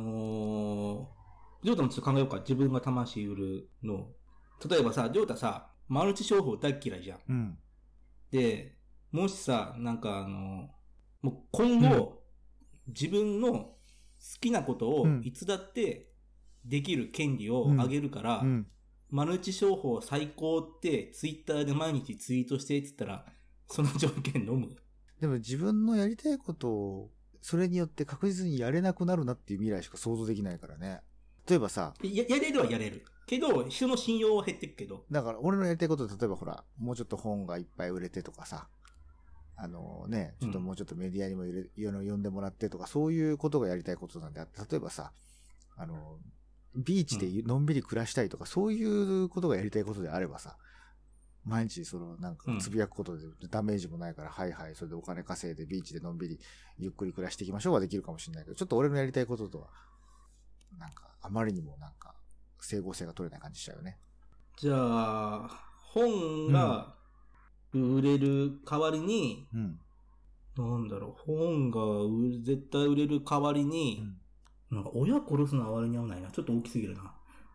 りょうたもちょっと考えようか。自分が魂売るの。例えばさ、りょうたさ、マルチ商法大嫌いじゃん。で、もしさ、なんかもう今後、自分の好きなことをいつだってできる権利をあげるから、マルチ商法最高ってツイッターで毎日ツイートしてって言ったら、その条件飲む？ でも自分のやりたいことを、それによって確実にやれなくなるなっていう未来しか想像できないからね。例えばさ。 やれるはやれる。けど、人の信用は減ってくけど。 だから俺のやりたいことで、例えばほら、もうちょっと本がいっぱい売れてとかさ、ちょっともうちょっとメディアにも呼んでもらってとか、そういうことがやりたいことなんであって、例えばさ、ビーチでのんびり暮らしたいとか、そういうことがやりたいことであればさ、毎日なんかつぶやくことでダメージもないから、はいはい、それでお金稼いでビーチでのんびりゆっくり暮らしていきましょうはできるかもしれないけど、ちょっと俺のやりたいこととは、なんかあまりにもなんか整合性が取れない感じしちゃうよね。 じゃあ、本が売れる代わりに、なんだろう、本が絶対売れる代わりに、なんか親殺すのは割に合わないな。ちょっと大きすぎるな。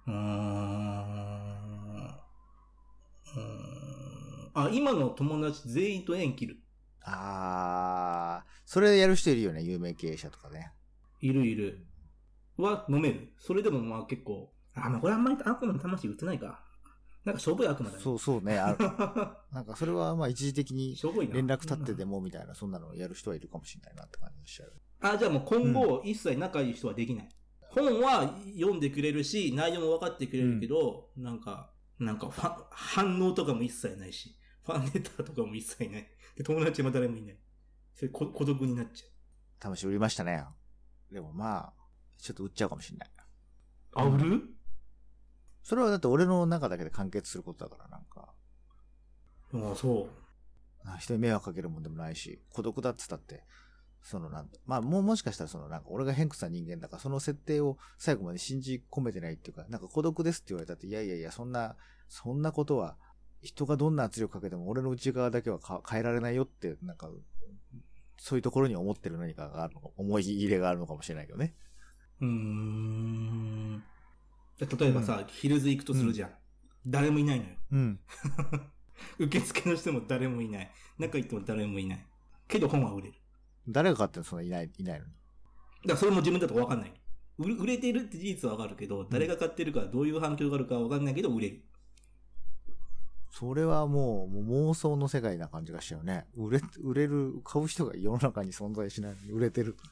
今の友達全員と縁切る。 それやる人いるよね、有名経営者とかね。 いる。は飲める。それでもまあ結構、これあんまり悪魔の魂売ってないか。なんかしょぼい悪魔だね。 そうね。なんかそれはまあ一時的に連絡立ってでもみたいな、そんなのをやる人はいるかもしれないなって感じしちゃう。 じゃあもう今後一切仲いい人はできない。本は読んでくれるし、内容も分かってくれるけど、なんか反応とかも一切ないし、ファンレターとかも一切ない。で、友達も誰もいない。それ孤独になっちゃう。 魂売りましたね。でもまあ、ちょっと売っちゃうかもしれない。 売る？ それはだって俺の中だけで完結することだから、なんか。 そう。 人に迷惑かけるもんでもないし、孤独だって言ったって、まあ、もしかしたらなんか俺が偏屈な人間だから、その設定を最後まで信じ込めてないっていうか、なんか孤独ですって言われたって、いや、そんなことは、人がどんな圧力かけても俺の内側だけは変えられないよって、なんか、そういうところに思ってる何かがあるのか、思い入れがあるのかもしれないけどね。 例えばさ、ヒルズ行くとするじゃん。誰もいないのよ。受付の人も誰もいない。中行っても誰もいない。けど本は売れる。 誰が買ってんの？そんないないのに。 だからそれも自分だと分かんない。売れてるって事実は分かるけど、誰が買ってるか、どういう反響があるか分かんないけど、売れる。 それはもう妄想の世界な感じがしちゃうね。売れる、買う人が世の中に存在しないのに売れてる。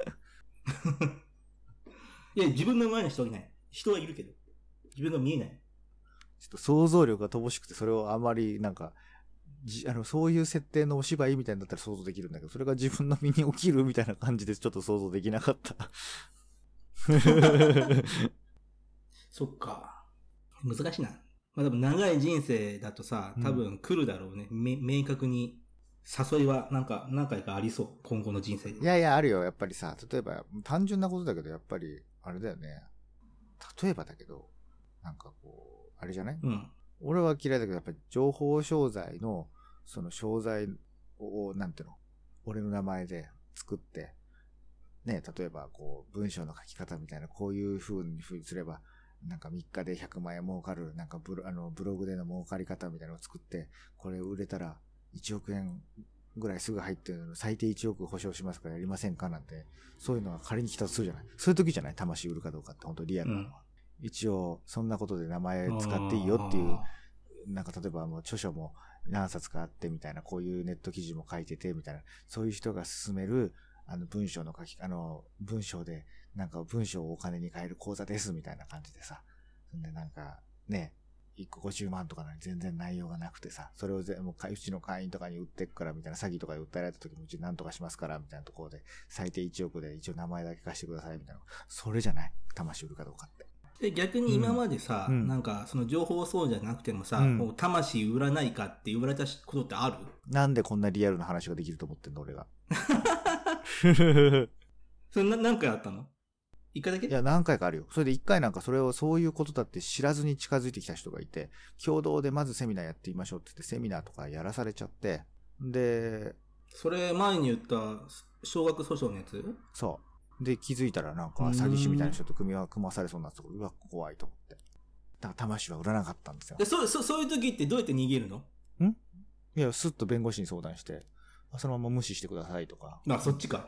いや、自分の前の人はいない。人はいるけど。自分が見えない。 ちょっと想像力が乏しくて、それをあまりなんか、そういう設定のお芝居みたいになったら想像できるんだけど、それが自分の身に起きるみたいな感じでちょっと想像できなかった。 そっか。難しいな。まあ多分長い人生だとさ、多分来るだろうね。明確に誘いは何回かありそう。今後の人生で。 いやいや、あるよ。やっぱりさ、例えば、単純なことだけど、やっぱり、あれだよね。例えばだけど、なんかこう、あれじゃない？ うん。 俺は嫌いだけど、やっぱり情報商材の、その商材を、なんていうの、俺の名前で作って、ね、例えばこう、文章の書き方みたいな、こういう風にすれば、なんか3日で100万円儲かる、なんかブログでの儲かり方みたいなのを作って、これ売れたら1億円ぐらいすぐ入ってるの最低1億保証しますからやりませんかなんて、そういうのが仮に来たとするじゃない。そういう時じゃない、魂売るかどうかって本当リアルなのは。うん、一応、そんなことで名前使っていいよっていう、なんか例えばもう著書も何冊かあってみたいな、こういうネット記事も書いててみたいな、そういう人が進める、文章の文章で、なんか文章をお金に変える講座ですみたいな感じでさ。で、なんか、ね、1個50万とかなのに全然内容がなくてさ、それをもううちの会員とかに売ってくからみたいな、詐欺とかで訴えられた時もうちなんとかしますからみたいなところで、最低1億で一応名前だけ貸してくださいみたいな。それじゃない。魂売るかどうかって。 で、逆に今までさ、なんかその情報そうじゃなくてもさ、もう魂売らないかって言われたことってある？ なんでこんなリアルな話ができると思ってんの俺が。 それ何回あったの？一回だけ？ いや、何回かあるよ。それで一回なんかそれをそういうことだって知らずに近づいてきた人がいて、共同でまずセミナーやってみましょうって言ってセミナーとかやらされちゃって、で、 それ前に言った少額訴訟のやつ？ そう。で、気づいたらなんか詐欺師みたいな人と組まされそうになってたから、うわ、怖いと思って。だから魂は売らなかったんですよ。 で、そういう時ってどうやって逃げるの？ いや、スッと弁護士に相談して、そのまま無視してくださいとか。 あ、そっちか。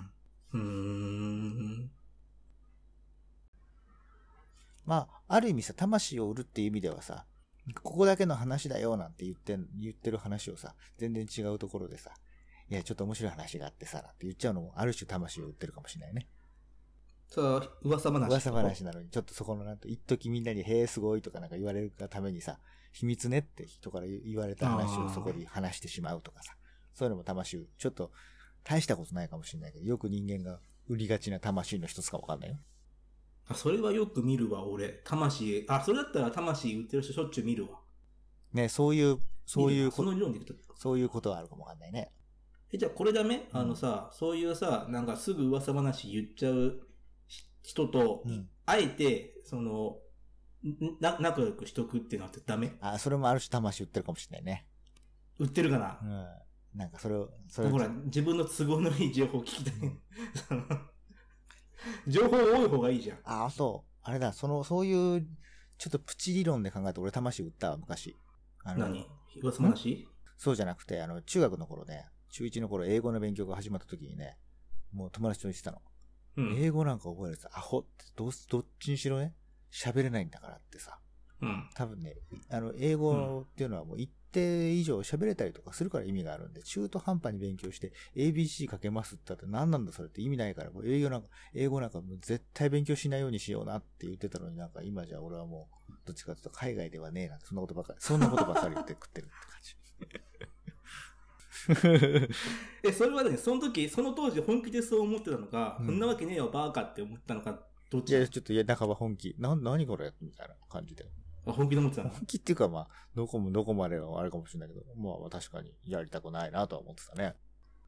まあ、ある意味さ、魂を売るっていう意味ではさ、ここだけの話だよなんて言ってる話をさ、全然違うところでさ、いや、ちょってと面白い話があってさ、って言っちゃうのも、ある種魂を売ってるかもしれないね。 そう、噂話。 噂話なのに、ちょっとそこのなんと、一時みんなに、へえ、すごいとかなんか言われるがためにさ、秘密ねって人から言われた話をそこに話してしまうとかさ、そういうのも魂、ちょっと、大したことないかもしれないけど、よく人間が売りがちな魂の一つかわかんないよ。 あ、それはよく見るわ、俺。魂、それだったら魂売ってる人しょっちゅう見るわ。 ね、そういうその理論でいくと。 そういうことはあるかもわかんないね。 じゃあこれダメ？そういうさ、なんかすぐ噂話言っちゃう人と、あえて、仲良くしとくっていうのはダメ？ それもある種魂売ってるかもしれないね。 売ってるかな？ なんかそれをほら、自分の都合のいい情報聞きたい。情報多い方がいいじゃん。 そう。あれだ、そういう、ちょっとプチ理論で考えて俺魂売ったわ、昔。 何？噂話？ そうじゃなくて、中学の頃ね、中1の頃英語の勉強が始まった時にね、もう友達と言ってたの。英語なんか覚えるさ、アホってどっちにしろね、喋れないんだからってさ。多分ね、英語っていうのはもう一定以上喋れたりとかするから意味があるんで、中途半端に勉強して ABC 書けますって言ったら何なんだそれって意味ないから、英語なんかもう絶対勉強しないようにしようなって言ってたのになんか今じゃ俺はもう、どっちかというと海外ではねえなんてそんなことばっかり言って食ってるって感じ。それはね、その当時本気でそう思ってたのか、そんなわけねえよ、バーカって思ったのか、どっち？ いや、ちょっと、半ば本気。何これみたいな感じで。 本気で思ってたの？ 本気っていうかまあ、どこまではあれかもしれないけど、まあ確かにやりたくないなとは思ってたね。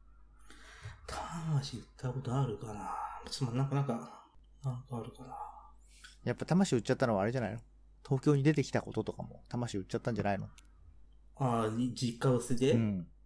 魂売ったことあるかな？なんかあるかな？ やっぱ魂売っちゃったのはあれじゃないの？東京に出てきたこととかも魂売っちゃったんじゃないの？ 実家を捨てて？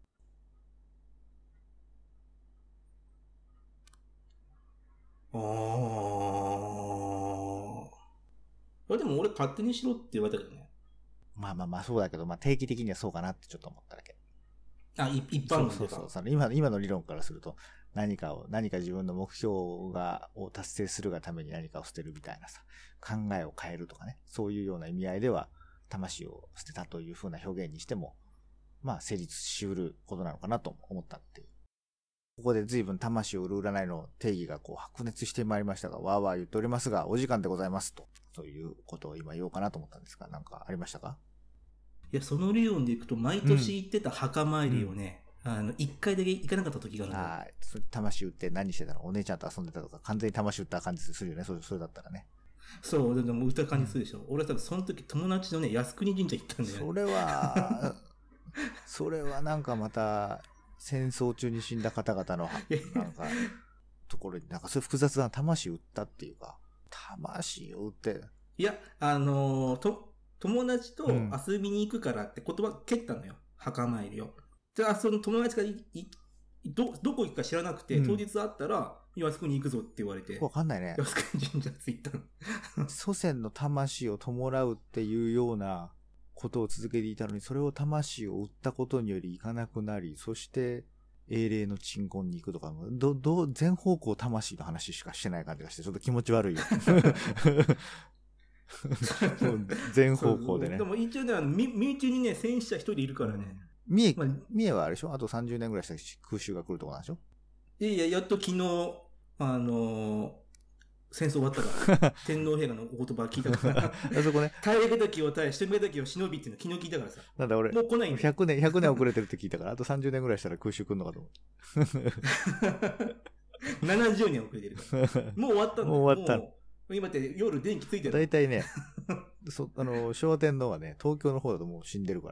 でも俺勝手にしろって言われたけどね。 まあそうだけど、まあ定期的にはそうかなってちょっと思っただけ。 一般論とか。 そう。今の理論からすると、何か自分の目標を達成するがために何かを捨てるみたいなさ、考えを変えるとかね、そういうような意味合いでは、魂を捨てたという風な表現にしても、まあ成立しうることなのかなと思ったっていう。ここで随分魂を売る占いの定義が白熱してまいりましたが、わーわー言っておりますが、お時間でございますと。そういうことを今言おうかなと思ったんですが、なんかありましたか？ いや、その理論でいくと、毎年行ってた墓参りをね、一回だけ行かなかった時があるんだ。 魂売って何してたの？お姉ちゃんと遊んでたとか、完全に魂売った感じするよね。それだったらね。 そう、でも売った感じするでしょ。俺は多分その時友達のね、靖国神社行ったんだよね。 それはなんかまた、 戦争中に死んだ方々の、なんか、ところに、なんかそういう複雑な魂売ったっていうか、魂を売って。 いや、友達と遊びに行くからって言葉蹴ったのよ。墓参りを。じゃあ、その友達がどこ行くか知らなくて、当日会ったら、靖国に行くぞって言われて。 わかんないね。 靖国神社ついたの。 祖先の魂を弔うっていうようなことを続けていたのに、それを魂を売ったことにより行かなくなり、そして、英霊の鎮魂に行くとか、全方向魂の話しかしてない感じがして、ちょっと気持ち悪いよ。全方向でね。 でも一応ね、身内にね、戦死者一人いるからね。 三重はあれでしょ？あと30年ぐらいしたら空襲が来るとこなんでしょ？ いや、やっと昨日、戦争終わったから、天皇陛下のお言葉聞いたから。 あそこね。 大役時を耐え、一目時を忍びっていうの昨日聞いたからさ。 なんだ俺、 もう来ないんだよ。 100年遅れてるって聞いたから、あと30年ぐらいしたら空襲来るのかと思う。70年遅れてるから。もう終わったんだよ。 もう終わった。 今って夜電気ついてる。 大体ね、昭和天皇はね、東京の方だともう死んでるから。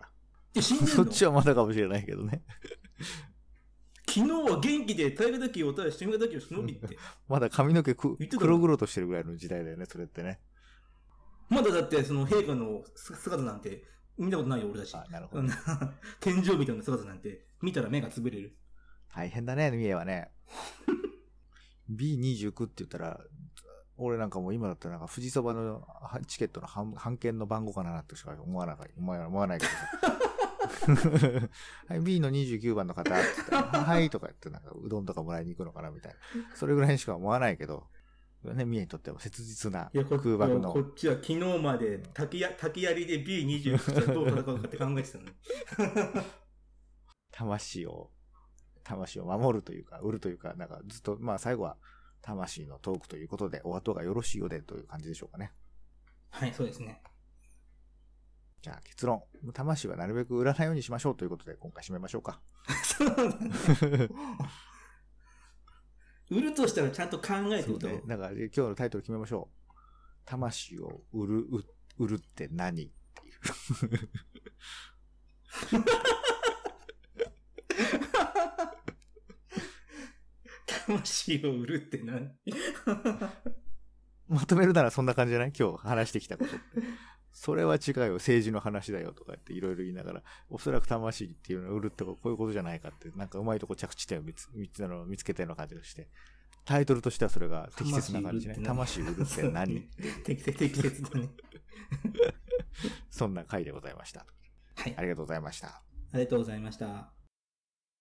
死んでるの？ そっちはまだかもしれないけどね。 昨日は元気で大役時を耐え、一目時を忍びって。 まだ髪の毛黒々としてるぐらいの時代だよね、それってね。 まだだってその陛下の姿なんて見たことないよ、俺たち。 あ、なるほど。 天井みたいな姿なんて見たら目がつぶれる。 大変だね、三重はね。B29 って言ったら、俺なんかもう今だったらなんか富士そばのチケットの半券の番号かなってしか思わないけどさ。はい、B の29番の方って言ったら、はいとか言ってなんかうどんとかもらいに行くのかなみたいな。それぐらいにしか思わないけど、ね、三重にとっては切実な空爆の。 こっちは昨日まで竹槍で B29 とどう戦うかって考えてたのに。 魂を守るというか、売るというか、なんかずっと、まあ最後は魂のトークということで、お後がよろしいようでという感じでしょうかね。 はい、そうですね。 じゃあ結論。魂はなるべく売らないようにしましょうということで、今回締めましょうか。 そうだね。売るとしたらちゃんと考えてると。 そうね。だから今日のタイトル決めましょう。魂を売るって何っていう。魂を売るって何まとめるならそんな感じじゃない？今日話してきたこと。それは違うよ。政治の話だよとかっていろいろ言いながら、おそらく魂っていうのを売るってこういうことじゃないかって、なんかうまいとこ着地点を見つけたような感じがして、タイトルとしてはそれが適切な感じね。魂売るって何適切だね。そんな回でございました。はい。ありがとうございました。 ありがとうございました。